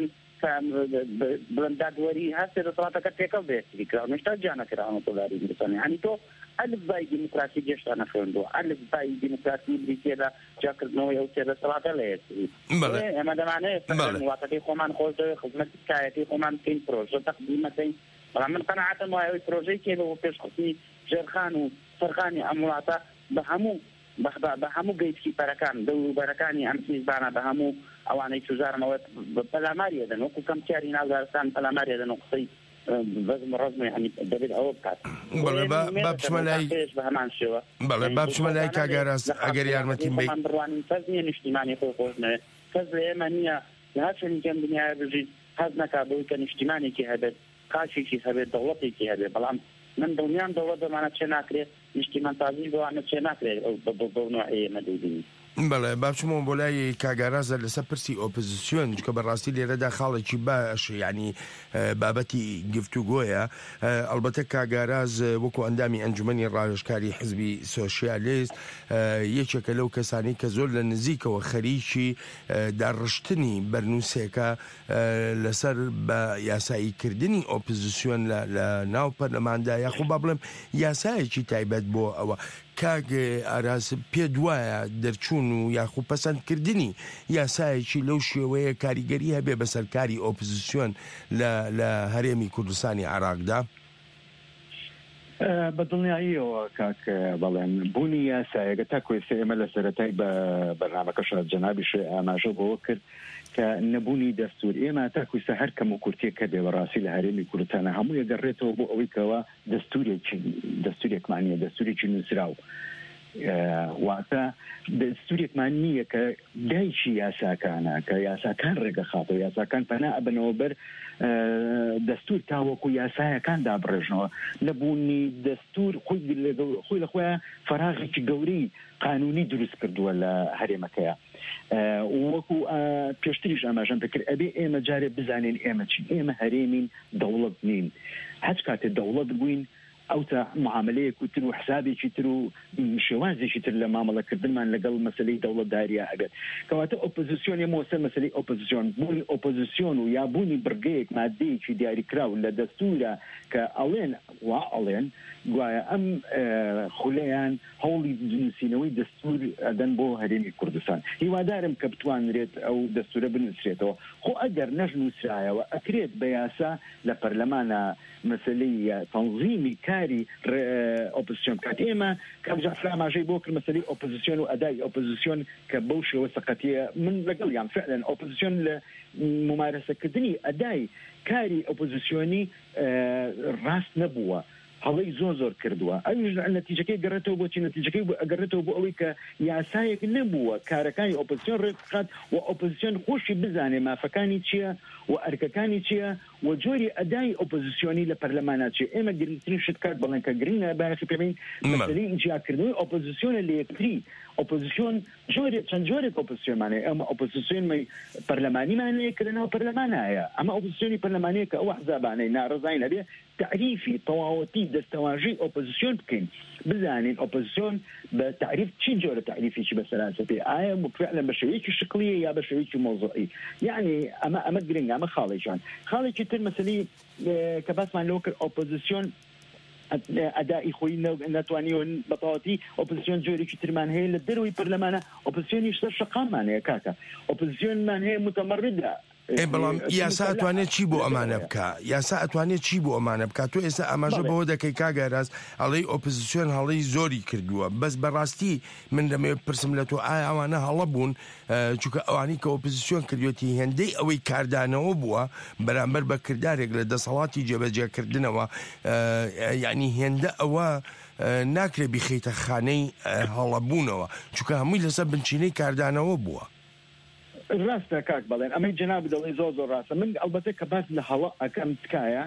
Speaker 15: بڵندادوەری هەر سێ دەسەڵاتەکە تێکەڵ بێتری کراوە هێشتا جیا نەکراوە دۆلاری کوردستان یعنی تۆ ئەلف بای دیموکراسی گەشتە نەخوێندووە ئەلف بای دیموکراسی بریتێدا جاکردنەوەی ئەو سێ دەسەڵاتە لە یەکتری ئێمە دەمانەیە وڵاتەکەی خۆمان خۆشەوێ خزمەتی تکایەتی خۆمان بکەین پرۆژە تەقدیمەکەین بەڵام من قەناعەتم وایە ئەوەی پرۆژەی کێ بۆ پێشخستنی ژێرخان و سەرخانی ئەم وڵاتە بە هەموو گەیتکیپەرەکان دەوروبەرەکانی ئەم میزبانە بە هەموو ئەوانەی توزارمەوە پەلاماری دەدەن وەکو کەمکاری ناوزارستان پەلاماری دەدەن و قسەی بەزم ڕزمی هەنی دەبێت ئەوە بکات
Speaker 14: با بچمە لای کاگاراس ئەگەر یارمەتیم بێ
Speaker 15: بڕوانین کەس نییە نیشتیمانی خۆی خۆشنەوێت کەس لە ئێمە نییە لە هەر چەندێکم دنیای بژیت حەز نەکات بەوەی کە نیشتیمانێکی هەبێت قاشێکی هەبێت دەوڵەتێکی هەبێت بەڵام من دڵنیام دەوڵەت بەمانە چێ ناکرێت نیشتیمان تازی بەوانە چێ ناکرێت بەو نوعی ئێمە دەیبینی
Speaker 14: بەڵێ بابچمەوە بۆ لای کاگارازە لەسەر پرسی ئۆپۆزیسیۆن کە بەڕاستی لێرەدا خاڵێکی باش ینی بابەتی گفتوگۆیە ئەلبەتە کاگاراز وەکو ئەندامی ئەنجومەنی ڕاوێژکاری حزبی سۆشیالیست یەکێکە لەو کەسانی کە زۆر لە نزیکەوە خەریکی داڕشتنی بەرنووسێکە لەسەر بە یاساییکردنی ئۆپۆزیسیۆن لە ناو پەرلەماندا یاخۆ با بڵێم یاسایەکی تایبەت بۆ ئەوە کاگ ئاراس پێ دوایە دەرچوون و یاخو پەسەندکردنی یاسایەکی لەو شێوەیە کاریگەری هەبێ بەسەرکاری ئۆپۆزیسیۆن لە هەرێمی کوردستانی عێراقدا
Speaker 16: بەدڵنیاییەوە کاک بەڵێن بوونی یاسایەکە تا کوێسە ئێمە لە سەرەتای بە بەرنامەکەش جەنابیش ئاماژە بۆەوە کرد کە نەبوونی دەستور ئێمە تا کوێسە هەر کەم و کورتێک کە بێ بەڕاستی لە هەرێمی کوردستانە هەموو یەگەڕێتەوە بۆ ئەوەی کەەوە دەستورێکمانە دەستورێکی نووسراو واتە دەستورێکمان نییە کە دایکی یاساکانە کە یاساکان ڕێگە خاتەوە یاساکان پەنا ئەبنەوە بەر دەستور تاوەکو یاسایەکان دابڕێژنەوە نەبوونی دەستور خۆی لە خۆیان فەراغێکی گەورەی قانونی دروست کردووە لە هەرێمەکەیە وەکو پێشتریش ئاماژەم پێکرد ئەبێ ئێمە جارێ بزانین ئێمە چین ئێمە هەرێمین دەوڵەت نین هەچ کاتێ دەوڵەت بووین ئەو تا معاملەیەک وتر و حسابێکی تر و شێوازێکی تر لە مامەڵەکردنمان لەگەڵ مەسلەی دەوڵەتداریە هەبێت کەواتە ئۆپۆزیسیۆن ئێمە سەر مەسلەی ئۆپۆزیسیۆن بوونی ئۆپۆزیسیۆن و یابوونی بڕگەیەک مادەیەکی دیاریکراو لە دەستورە کە ئەڵێن گوایە ئەم خولەیان هەوڵی نووسینەوەی دەستور ئەدەن بۆ هەرێمی کوردستان هیوادارم کە بتوانرێت ئەو دەستورە بنووسرێتەوە خۆ ئەگەر نەژنووسرایەوە ئەکرێت بە یاسا لە پەرلەمانە مەسلەی تەنظیمی کاری ئۆپۆزیسیۆن بکات ئێمە کابجا فراماژەی بۆ کرد مەسلەی ئۆپۆزیسیۆن و ئەدای ئۆپۆزیسیۆن کە بەو شێوە سەقەتیە من لەگەڵ یان فعلا ئۆپۆزیسیۆن لە ممارەسەکردنی ئەدای کاری ئۆپۆزیسیۆنی ڕاست نەبووە هەڵەی زۆر کردووە ئەویش نەتیجەکەی گەڕێتەوە بۆچی نەتیجەکەی ئەگەڕێتەوە بۆ ئەوەی کە یاسایەک نەبووە کارەکانی ئۆپۆزیسیۆن ڕێکخات و ئۆپۆزیسیۆن خۆشی بزانێ مافەکانی چییە و ئەرکەکانی چییە و جۆری ئەدای ئۆپۆزیسیۆنی لە پەرلەمانە چیە ئێمە گرنگترین شت کات بەڵێن کە گرینە باسی پێبین مەسەلەی ئیجراکردنەوەی ئۆپۆزیسیۆنە لە یەکتری ئۆپۆزیسیۆن چەند جۆرێک ئۆپۆزیسیۆنمانەیە ئەمە ئۆپۆزیسیۆنی پەرلەمانیمانەیە کە لەناو پەرلەمانایە ئەمە ئۆپۆزیسیۆنی پەرلەمانەیە کە ئەو ئەحزابانەی ناڕزای نەبێ تعریفی تەواوەتی دەستەواژەی ئۆپۆزیسیۆن بکەین بزانین ئۆپۆزیسیۆن بە تعریف چی جۆرە تعریفێکی بەسەرانسە پێ ئایا فعلا بە شێوەیەکی شکلیە یا بە شێوەیەکی مۆزوعی یعنی ئەمە گرنگە ئەمە خاڵێکیان خاڵێکی تر مەسەلەی کە باسمان لەوە کرد ئۆپۆزیسیۆن ئەدای خۆی ناتوانیەوە بەتەواوەتی ئۆپۆزیسیۆن جۆرێکی ترمان هەیە لە دەروی پەرلەمانە ئۆپۆزیسیۆنی شەقامان هەیە کاکە ئۆپۆزیسیۆنمان هەیە متەمەڕدە
Speaker 14: بەڵام یاسا ئەتوانێت چی بۆ ئەمانە بکە یاسا ئەتوانێت چی بۆ ئەمانە بکە تۆ ئێستا ئاماژە بەوە دەکەی کاگەراز ئەڵەی ئۆپۆزیسیۆن هەڵەی زۆری کردووە بەس بەڕاستی من دەمەوێت پرسم لە تۆ ئایا ئەوانە هەڵە بوون چونکە ئەوانی کە ئۆپۆزیسیۆن کردوێتی هێندەی ئەوەی کاردانەوە بووە بەرامبەر بە کردارێک لە دەسەڵاتی جێبەجێکردنەوە یعنی هێندە ئەوە ناکرێ بیخەیتە خانەی هەڵەبوونەوە چونکە هەمووی لەسەر بنچینەی کاردانەوە بووە
Speaker 16: ڕاستە کاک بەڵێن ئەمەی جەناب دەڵێ زۆر ڕاستە من ئەلبەتە کە باس لە هەڵە ئەەکەم تکایە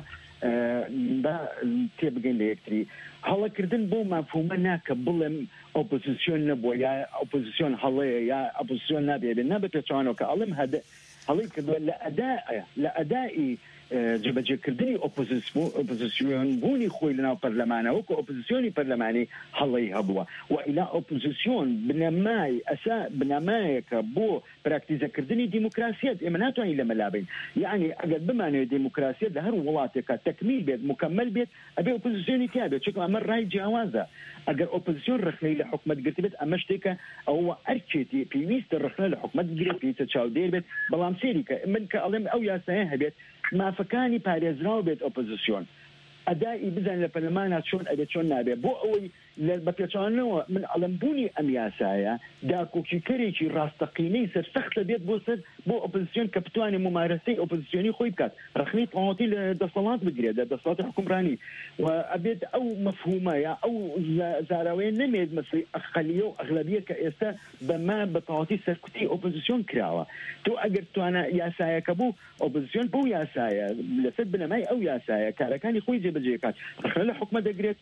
Speaker 16: با تێبگەین لە یەکتری هەڵەکردن بۆ مافهومە ناکە بڵێم ئۆپۆزیسیۆن نەبووە یا ئۆپۆزیسیۆن هەڵەیە یا ئۆپۆزیسیۆن نابێت نابێ پێچوانەوە کە ئەڵێم هەڵەی کردووە لە ئەدای جێبەجێکردنی ئۆپۆزیسیۆن بوونی خۆی لەناو پەرلەمانە وەکو ئۆپۆزیسیۆنی پەرلەمانی هەڵەی هەبووە و ئیلا ئۆپۆزیسیۆن بنەمای ئەسا بنەمایەکە بۆ پراکتیزەکردنی دیموکراسیەت ئێمە ناتوانین لەمە لابین یعنی ئەگەر بمانێت دیموکراسیەت لە هەر وڵاتێکە تەکمیل بێت مکمل بێت ئەبێ ئۆپۆزیسیۆنی تیا بێت چونکە ئەمە ڕای جیاوازە ئەگەر ئۆپۆزیسیۆن ڕخنەی لە حکومەت گرتی بێت ئەمە شتێکە ئەوە ئەرکێتی پێویستە ڕخنە لە حکومەت گرێت پێویستە چاودێر بێت بەڵام سێریکە من کە ئەڵێم ئەو یاسایە هەبێت مافەکانی پارێزراو بێت ئۆپۆزیسیۆن ئەدای بزان لە پەرلەمانە چۆن ئەبێت چۆن نابێت بۆ ئەوەی بە پێچوانەوە من ئەڵەمبوونی ئەم یاسایە داکۆکیکەرێکی ڕاستەقینەی سەرسەختە بێت بۆ ئۆپۆزیسیۆن کە بتوانێت ممارەسەی ئۆپۆزیسیۆنی خۆی بکات ڕخنەی تەواوەتی لە دەسەڵات بگرێت لە دەسەڵاتی حکومڕانی و ئەبێت ئەو مەفهومە یا ئەو زاراوەیە نەمێت مەسەلەی ئەقەلیە و ئەغلەبیە کە ئێستا بەما بەتەواوەتی سەرکوتی ئۆپۆزیسیۆن کراوە تۆ ئەگەر توانە یاسایەکە بوو ئۆپۆزیسیۆن بۆ یاسایە لەسەر بنەمای ئەو یاسایە کارەکانی خۆی جێبەجێکات ڕخنە لە حکومە دەگرێت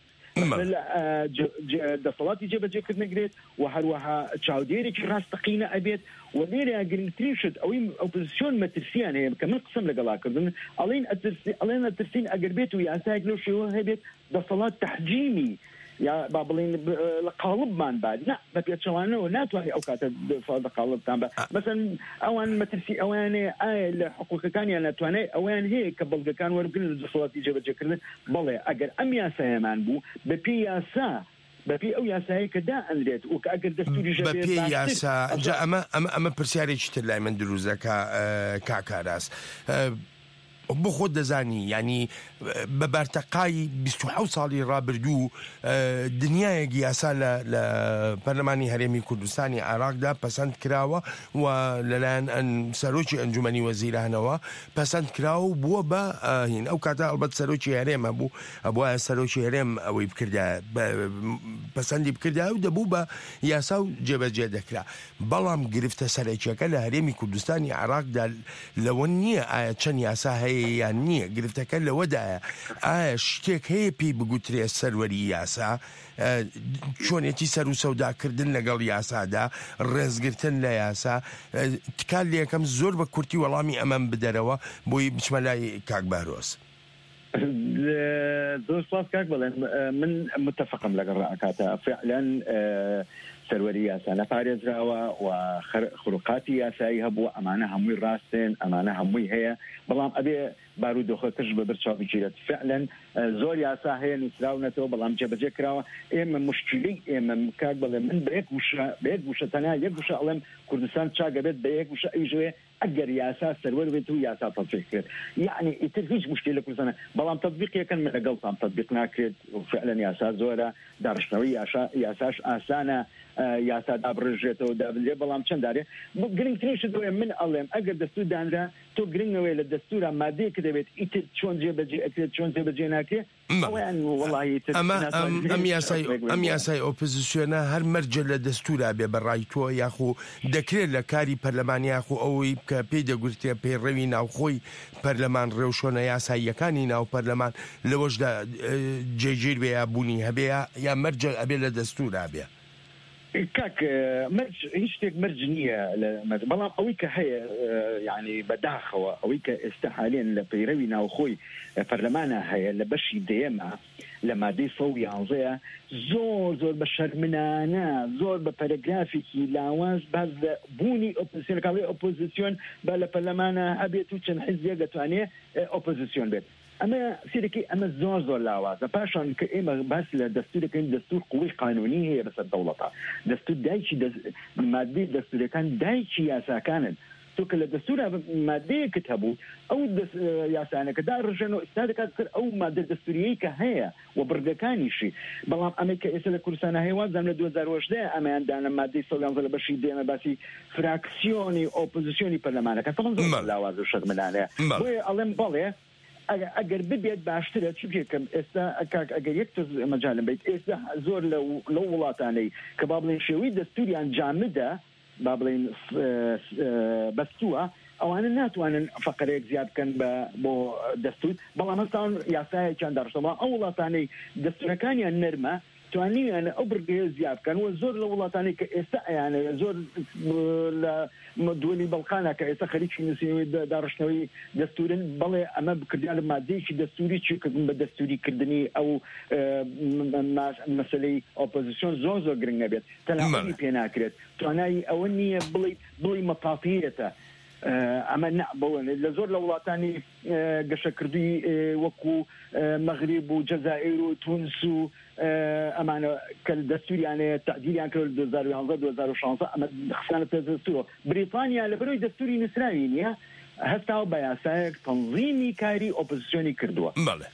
Speaker 16: دەسەڵاتی جێبەجێکرد نەگرێت و هەروەها چاودێرێکی ڕاستەقینە ئەبێت و لێرە گرنگترین شت ئەوەی ئۆپۆزیسیۆن مەترسیان هەیە کە من قسم لەگەڵاکردن ئەڵێن ئەترسین ئەگەر بێت و یاسایەک لەو شێوە هەبێت دەسەڵات تەحجیمی یا با بڵین لە قاڵبمان بعد نه بە پێچەوانەوە ناتوانێت ئەو کاتە لە قاڵبتان بە مەسەن ئەوان مەترسی ئەوانەیە ئایا لە حقوقەکانیان ناتوانێت ئەویان هەیە کە بەڵگەکان وەربگرن لە دەسەڵاتی جێبەجێکردن بەڵێ ئەگەر ئەم یاسایەمان بوو بە پێی یاسا بەپی ئەو یاسایی کە دا ئەندرێت و کە ئەگەر دەستوری
Speaker 14: بەپی یاسا ئەمە پرسیارێکی تر لای من دروزەکە کاکاراس بۆ خۆت دەزانی ینی بە بەرتەقای 27 ساڵی ڕابردوو دنیایەکی یاسا لە پەرلەمانی هەرێمی کوردستانی عێراقدا پەسەند کراوە و لەلایەن سەرۆکی ئەنجومەنی وەزیرانەوە پەسەند کراوە بووە بە هین ئەو کاتە ئەڵبەت سەرۆکی هەرێمە بوو ئەبووە سەرۆکی هەرێم ئەوەی بکردە پەسەندی بکردە و دەبوو بە یاسا و جێبەجێ دەکرا بەڵام گرفتە سەرەکیەکە لە هەرێمی کوردستانی عێراقدا لەوە نییە ئایا چەند یاسا هەیە یان نییە گرفتەکە لەوەدایە ئایا شتێک هەیە پێی بگوترێ سەروەری یاسا چۆنێتی سەر و سەوداکردن لەگەڵ یاسادا ڕێزگرتن لە یاسا تکال لە یەکەم زۆر بە کورتی وەڵامی ئەمەم بدەرەوە بۆی بچمە لای کاک بارۆس
Speaker 16: زۆر سپاس کاک بڵێن من متفقم لەگەڵ ڕائکاتە فعلا سەروەری یاسانە پارێزراوە و خروقاتی یاسایی هەبوو ئەمانە هەمووی ڕاستن ئەمانە هەمووی هەیە بەڵام ئەبێ بارودۆخەکەش بە بەرچاوبگیرێت فعلا زۆر یاسا هەیە نووسراونەتەوە بەڵام جێبەجێ کراوە ئێمە مشکلی ئێمە کاک بڵێ من بە یەک وشە تەنها یەک وشە ئەڵێم کوردستان چاگەبێت بە یەک وشە ئەیژوێ ئەگەر یاسا سەروەر بێت و یاسا تەطبیق کرد یعنی ئیتر هیچ مشکل لە کوردستانە بەڵام تەطبیقیەکەن من لەگەڵتان تەطبیق ناکرێت فعلا یاسا زۆرە داڕشتنەوەی یاساش ئاسانە یاسا دابڕژێتەوە دابلێ بەڵام چەند دارێ گرنگترینش دوێ من ئەڵێم ئەگەر دەستور دانرا تۆ گرنگەوەی لە دەستورە مادەیەکە دەبێت ئیتر چۆن جێبەجێ ئەکرێت چۆن جێبەجێ ناکرێت
Speaker 14: ئەم یاسای ئۆپۆزیسیۆنە هەر مەرجە لە دەستورا بێ بەڕای تۆ یاخو دەکرێت لە کاری پەرلەمانی یاخو ئەوەی کە پێی دەگوترێ پەیڕەوی ناوخۆی پەرلەمان ڕێوشۆنە یاساییەکانی ناو پەرلەمان لەوەشدا جێگیر بێ یا بوونی هەبێ یا مەرجە ئەبێ لە دەستورا بێ
Speaker 16: کاک هیچ شتێک مەرج نییە بەڵام ئەوەی کە هەیە یعنی بەداخەوە ئەوەی کە ئێستا حالێن لە پەیڕەوی ناوخۆی پەرلەمانە هەیە لە بەشی دێمە لە مادەی 111 زۆر بە شەرمنانە زۆر بە پەرەگرافێکی لاواز باز لە بوونی ئۆپۆزیسیۆنەکانی ئۆپۆزیسیۆن بە لە پەرلەمانە هەبێت و چەند حیزبێک دەتوانێت ئۆپۆزیسیۆن بێت ئەمە سیرەکەی ئەمە زۆر لاوازە پاشان کە ئێمە باس لە دەستورەکەین دەستور قوڵی قانونی هەیە بەسەر دەوڵەتە دەستور دایکی مادەی دەستورەکان دایکی یاساکانن تۆ کە لە دەستورە مادەیەکت هەبوو ئەو یاسانەکەدا ڕژێن و ئستا دەکات کرد ئەو مادە دەستوریەی کە هەیە و بڕگەکانیشی بەڵام ئەمە کە ئێستا لە کوردستانە هەیە وازم لە 2010 ئەمەیاندانە مادەی 111 لە بەشی دێمە باسی فراکسیۆنی ئۆپۆزیسیۆنی پەرلەمانەکە تەڵم زۆر لاواز و شەرمنانەیە بۆیە ئەڵێم بەڵێ ئەگەر ببێت باشترە چ بکەم ئێستا ئەگەر یەک مەجالم بیت ئێستا زۆر لەو وڵاتانەی کە با بڵێن شێوەی دەستوریان جامدە با بڵێن بەستووە ئەوانە ناتوانن فقرەیەک زیاد بکەن بۆ دەستور بەڵام هەستان یاسایەکیان داڕشتەوە ئەو وڵاتانەی دەستورەکانیان نەرمە توانیان ئەو بڕگەیە زیاد بکەن و زۆر لە وڵاتانی کە ئێستا ئەیانە زۆر لە دووەلی بەڵقانە کە ئێستا خەریکی نووسینەوەی داڕشتنەوەی دەستورن بەڵێ ئەمە بکردیان لە مادەیەکی دەستوری چیکردن بە دەستوریکردنی ئەو مەسەلەی ئۆپۆزیسیۆن زۆر گرنگ نەبێت تەناوی پێ ناکرێت توانایی ئەوە نییە بڵی مەتافیەتە ئەمە نەبوون لە زۆر لە وڵاتانی گەشەکردوی وەکو مەغریب و جەزائیر و تونس و ئەمانە کە دەستوریانەیە تعدیلیان کرد 2011-2016 ئەمە خسانە پێ دەستورەوە بریتانیا لە بەرەوەی دەستوری نووسراوی نییە هەستا بە یاسایەک تەنظیمی کاری ئۆپۆزیسیۆنی کردووە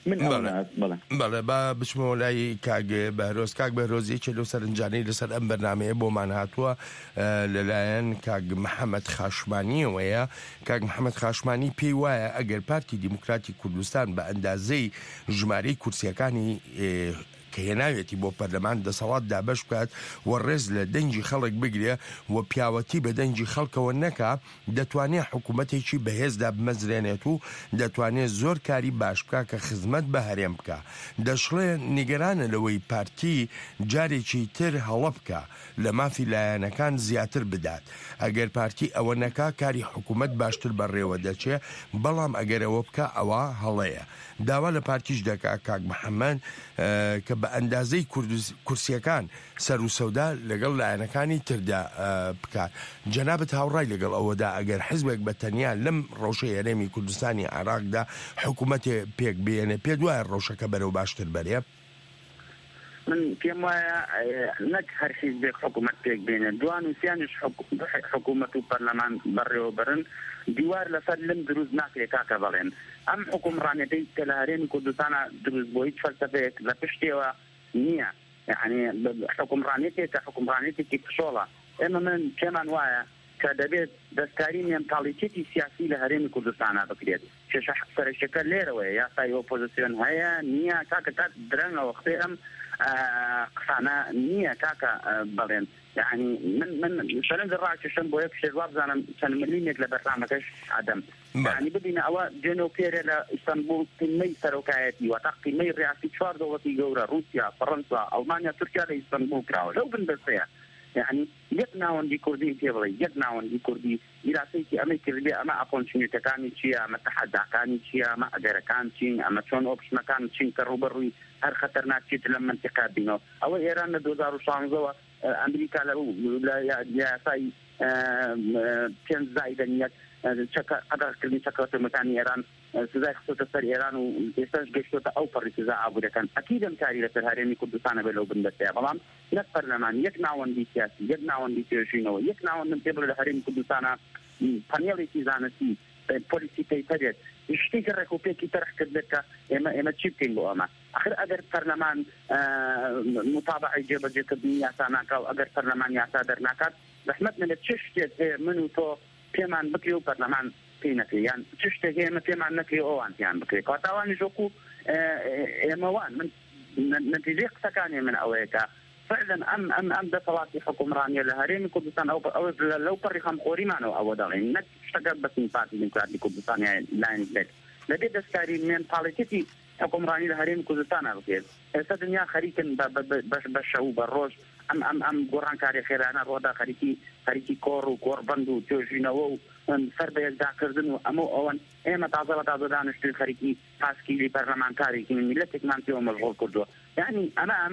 Speaker 14: بەڵێ با بچمەوە لای کاک بەهرۆز کاک بەهرۆزی چلو سەرنجانەی لەسەر ئەم بەرنامەیە بۆمان هاتووە لەلایەن کاک محەممەد خاشمانیەوەیە کاک محەممەد خاشمانی پێی وایە ئەگەر پارتی دیموکراتی کوردستان بە ئەندازەی ژمارەی کورسیەکانی کە هێناوێتی بۆ پەرلەمان دەسەڵات دابەش بکات و ڕێز لە دەنجی خەڵک بگرێ و پیاوەتی بە دەنجی خەڵکەوە نەکا دەتوانێت حکوومەتێکی بەهێزدا بمەزرێنێت و دەتوانێت زۆر کاری باش بکە کە خزمەت بە هەرێم بکە دەشڵێ نیگەرانە لەوەی پارتی جارێکی تر هەڵە بکە لە مافی لایەنەکان زیاتر بدات ئەگەر پارتی ئەوە نەکا کاری حکوومەت باشتر بەڕێوە دەچێ بەڵام ئەگەر ئەوە بکە ئەوە هەڵەیە داوا لە پارتیش دەکا کاک محەممەد کە بە ئەندازەی کورسیەکان سەر و سەودا لەگەڵ لایەنەکانی تردا بکات جەنابەت هاوڕای لەگەڵ ئەوەدا ئەگەر حیزبێک بە تەنیا لەم ڕەوشەی هەرێمی کوردستانی عێراقدا حکوومەتێ پێک بێنێ پێ دوایە ڕەوشەکە بەرەو باشتر بەرێ
Speaker 15: من پێم وایە نەک هەر حیزبێک حکوومەت پێک بێنێ دوان وسیانش حکوومەت و پەرلەمان بەڕێوە برن دیوار لەسەر لەم دروست ناکرێت کاکە بەڵێن ئەم حکومڕانەتەی کە لە هەرێمی کوردستانە دروست بۆ هیچ فەلسەفەیەک لە پشتێوە نییە یعنی حکومڕانێتێکە حکومڕانێتێکی پشۆڵە ئێمە من پێمان وایە کە دەبێت دەستکاری نێمتاڵیچێتی سیاسی لە هەرێمی کوردستانە بکرێت کێشە سەرچەکە لێرەوەیە یاسای ئۆپۆزیسیۆن هەیە نییە کاکە کات درەنگەوە وەختەی ئەم قسانە نییە کاکە بەڵێن یعنی من شەرنج ڕاکێشم بۆ یەک شێوە بزانم چەند ملیمێک لە بەرنامەکەش ئادەم یعنی ببینە ئەوە دێنە و پێرە لە ئیستانبول قیمەی سەرۆکایەتی وەتا قیمەی ڕیاسی 4 دەوڵەتی گەورە رووسیا فەڕەنسا ئەڵمانیا تورکیا لە ئیستانبول کراوە لەو بن بەسەیە يعني یەک ناوەندی کوردی پێ بڵێ یەک ناوەندی کوردی ئیراسەیەکی ئەمەی کردێ ئەمە ئاپۆنچینیتەکانی چییە ئەمە تەحەداکانی چییە ئەمە ئەگەرەکان چین ئەمە چۆن ئۆپشنەکان چین کە ڕوبەڕووی هەر خەتەرناکچێت لە منتیقا بینەوە ئەوە ئێران لە 2016ەوە ئەمریکا لە یاسای 5 زائیدە نیەت قەدەغکردنی چەکەوتەمەکانی ئێران سزای خستۆتە سەر ئێران و ئێستاش گەشتۆتە ئەو پەڕی سزا ئابوورەکان ئەکیدەم کاری لەسەر هەرێمی کوردستانە بێ لەو بندەتەیە بەڵام یەک پەرلەمان یەک ناوەندی سیاسی یەک ناوەندی توێژینەوە یەک ناوەندم پێ بڵێ لە هەرێمی کوردستانە پانێڵێکی زانستی پۆلیسی پەیپەرێت شتێکی ڕێکوپێکی تەرخ کرد بێت کە ئێمە چی بکەین بۆ ئەمە ئەخر ئەگەر پەرلەمان متابعی جێبەجێکردنی یاسا ناکا و ئەگەر پەرلەمان یاسا دەرناکات رەحمەت منێت چ شتێک هەیە من و تۆ پێمان بکرێ و پەرلەمان پێی نەکرێ یان چ شتێک هەیە ئێمە پێمان نەکرێ ئەوان پێیان بکرێ کاتاوانی ژۆکو ئێمەوان من نەتیجەی قسەکانی من ئەوەیە کە فعلا ئەم دەسەڵاتی حکومڕانیە لە هەرێمی کوردستان ئەو لەو پەڕی خەمخۆریمانەوە ئەوە دەڵێن نەک شتەکە بەسمی پارتی دیموکراتی کوردستان لایەن بێت لەبێ دەستکاری مێنتاڵیتێتی حکومڕانی لە هەرێمی کوردستانە بکرێت ئێستا دنیا خەریکن بە شەو بە ڕۆژ ئەم گۆڕانکاری خێرانە ڕۆدا خەریکی کۆڕ و گۆڕبەند و توێژینەوە و سەر بە یەکداکردن و ئەوەن ئێمە تازە بە تازە دانیشتووی خەریکی پاسکیلی پەرلەمانتارێکی میلەتێکمان پێوە مەشغوڵ کردووە يعني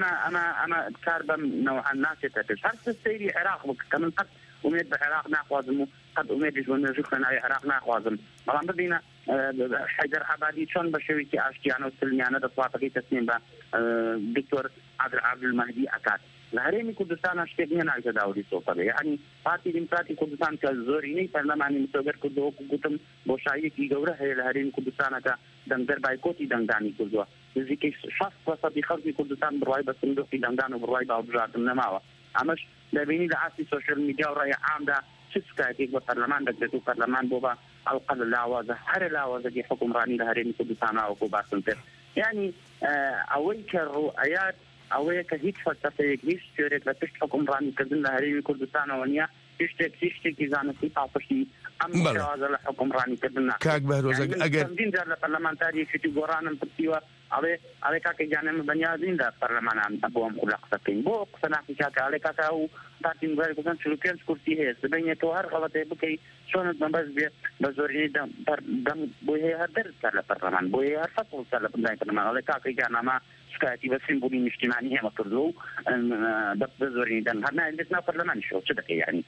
Speaker 15: أنا كاربا نوعا ناسية هل تستيري عراق كمن قد أميد بعراق ناخوازم قد أميد ونجوخنا عراق ناخوازم بلان بدينا حيدر عبادي شون بشويكي أشتيانو سلميانة دصواتكي تسنين با دكتور عبد المهدي أكاد لهريمي كردستان اشتيقني نعيش داودي سوطة يعني بارتي ديمقراطي كردستان كالزوريني برلماني متوقر كردو قوتم بوشايكي قوره هي لهريمي كردستان كا دنگر بايكوتي دنگاني كردو نزيكي 60% خلقي كردستان برواي بسندوقي دنگان وبرواي باوبجاتم نماوه امش دابيني لعاسي سوشيال ميديا ورأي عام دا شسكايتيك ببرلمان دكتو برلمان بوبا القل اللاوازة هر اللاوازة دي حكم راني لهريمي كردستان وكو باسنتر يعني اويك الرؤيات اويك هيك فلسفه هيك ستوريك لتشت حكم راني كردن لهريمي كردستان ونيا تشتكي زانسي طاقشي ام جواز الحكم راني كردن
Speaker 14: كاك بهروز
Speaker 15: اگر تنظيم دار البرلمانتاري في قران بتيوا على كاك جانم بنيادين دا برلمان ابوهم خلق سكين بو قسنا في كاك على كاك او تاتين غير كان شلوكين كرسي هي سبين تو هر غلطه بكي شلون بس بزوري دم بو هي هدر على البرلمان بو هي فصل على البرلمان على كاك جانما شكايتي بس سيمبولي اجتماعي هي مطردو بزوري دم هنا عندنا برلمان شو كده يعني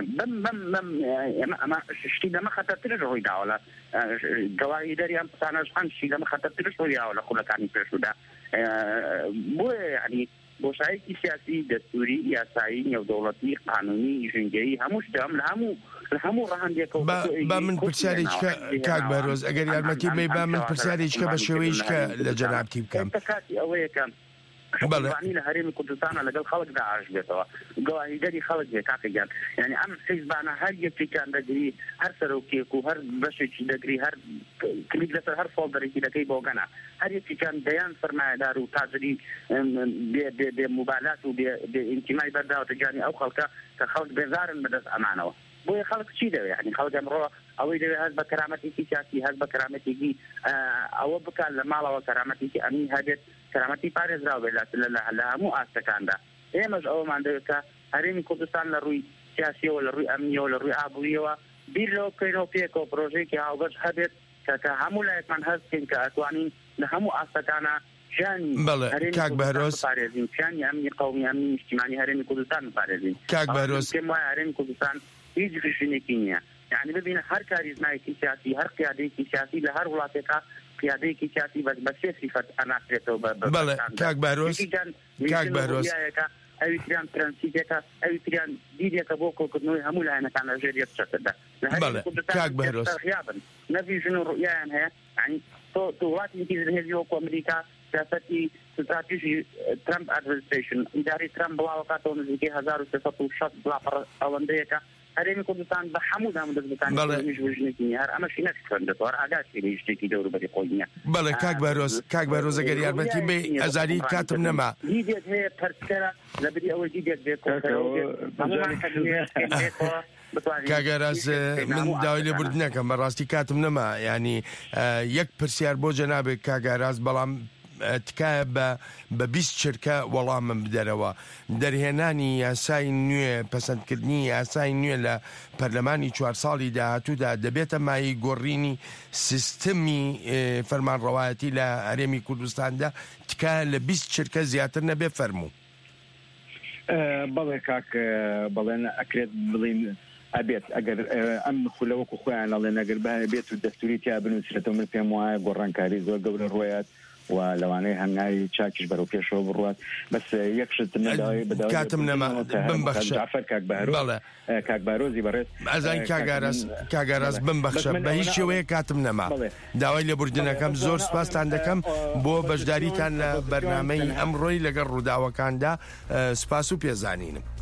Speaker 15: ما شتي ما خطرت له رويدا ولا جواهي داري ام انا شحال شي ما خطرت له رويدا ولا خلك يعني بيرشودا بو يعني بوشايكي سياسي دستوري ياسايي نيو دولتي قانوني جنجي هموش دام همو راهن ديكو
Speaker 14: با من پرسیارێک کاک بەرۆز ئەگەر یارمەتی بێ با من پرسیارێککە بە شێوەیەش کە لە جەنابتی بکەم
Speaker 15: حکومڕانی لە هەرێمی کوردستانە لەگەڵ خەڵکدا ئاش بێتەوە گەواهیدەری خەڵک بێ کاکەگیان یعنی ئەم حیزبانە هەر یەکێکیان دەگری هەر سەرۆکێک و هەر بەشێکی دەگری هەر کلیک لەسەر هەر فۆڵدەرێکی دەکەی بۆ گەنا هەر یەکێکیان دەیان سەرمایەدار و تاجری بێ موبالات و بێ ئینتیمای بەرداوەتە گیانی ئەو خەڵکە کە خەڵک بێزارن بەدەست ئەمانەوە بۆیە خەڵک چی دەوێت يعني خەڵک ئەمڕۆ ئەوەی دەوێت هەست بە کەرامەتێکی سیاسی هەست بە کەرامەتێکی ئەوە بکات لە ماڵەوە کەرامەتێکی ئەمنی هەبێت کەرامەتی پارێزراو بێت لە هەموو ئاستەکاندا ئێمەش ئەوەمان دەوێت کە هەرێمی کوردستان لە ڕووی سیاسیەوە لە ڕووی ئەمنیەوە لە ڕووی ئابووریەوە بیر لەوە بکەینەوە پێکەوە پرۆژەیەکی هاوبەش هەبێت کە هەموو لایەکمان هەست بکەین کە ئەتوانین لە هەموو ئاستەکانە
Speaker 14: بەڵێ کاک بەرۆز
Speaker 15: پارێزین پیانی ئەمنی قەومی ئەمنی نیشتیمانی هەرێمی کوردستان پارێزین
Speaker 14: کاک بەرۆز
Speaker 15: پێم وایە هەرێمی کوردستان هیچ گشتێکی نییە يعني ببینە هەر کاریزمایەکی سیاسی هەر قیادەیەکی سیاسی لە هەر وڵاتێکا قیادەیەکی سیاسی بە سێ صفەت ئەناسرێتەوە
Speaker 14: بەڵێ کاک بەرۆز
Speaker 15: ئەوی تریان پرەنسیپێکە ئەوی تریان دیدێکە بۆ کۆکردنەوەی هەموو لایەنەکان لە ژێر یەکچەتەدا
Speaker 14: کاک بەرۆز
Speaker 15: نەڤیژن و ڕوئیان هەیە يعني تۆ وڵاتێکی هێزی وەکو ئەمریکا سیاسەتی استراتیژی ترامپ ئەدمینستریشن ئیداری ترامپ بڵاوکاتەوە نزیکەی 1660 بڵاپەڕ ئەوەندەیەکە هەرێمی کوردستان بە هەموو دام دەستبەکانی ژنێکی هەر ئەمەشی نەکردێتەوە ئاگاتی لە شتێکی دەوروبەری خۆی نییە
Speaker 14: بەڵێ کاک بەرۆز ئەگەر یارمەتی بێ ئەزاری کاتم نەما
Speaker 15: دیدێک هەیە پەرسکەرە لەبەری ئەوەی دیدێک بێت
Speaker 14: کاگەراز من داوای لێبوردنەکەم بەڕاستی کاتم نەما ینی یەک پرسیار بۆ جەنابێت کاگەراز بەڵام تکایە بە 20 چرکە وەڵامم بدەرەوە دەرهێنانی یاسای نوێ پەسەندکردنی یاسای نوێ لە پەرلەمانی 4 ساڵی داهاتوودا دەبێتە مای گۆڕینی سیستمی فەرمانڕەوایەتی لە هەرێمی کوردستاندا تکایە لە 20 چرکە زیاتر نەبێ فەرموو.
Speaker 16: بەڵێ کاک بەڵێن ئەکرێت بڵین ئەبێت ئەگەر ئەم خولەوەکو خۆیان لەڵێن ئەگەر بێت و دەستوری تیا بنووسێتەوە من پێم وایە گۆڕانکاری زۆر گەورە ڕۆیات و لەوانەیە هەنگاوی چاکیش بەرەو پێشەوە بڕوات بەس یەکشت نەداوای بەداوای
Speaker 14: کاتم نەما بمبەخشە
Speaker 16: کاک بارۆزی بەڕێز
Speaker 14: ئازای کاگاراز بمبەخشە بە هیچ شێوەیە کاتم نەما داوای لێبوردنەکەم زۆر سپاسان دەکەم بۆ بەشداریتان لە بەرنامەی ئەمڕۆی لەگەڵ ڕووداوەکاندا سپاس و پێزانینم.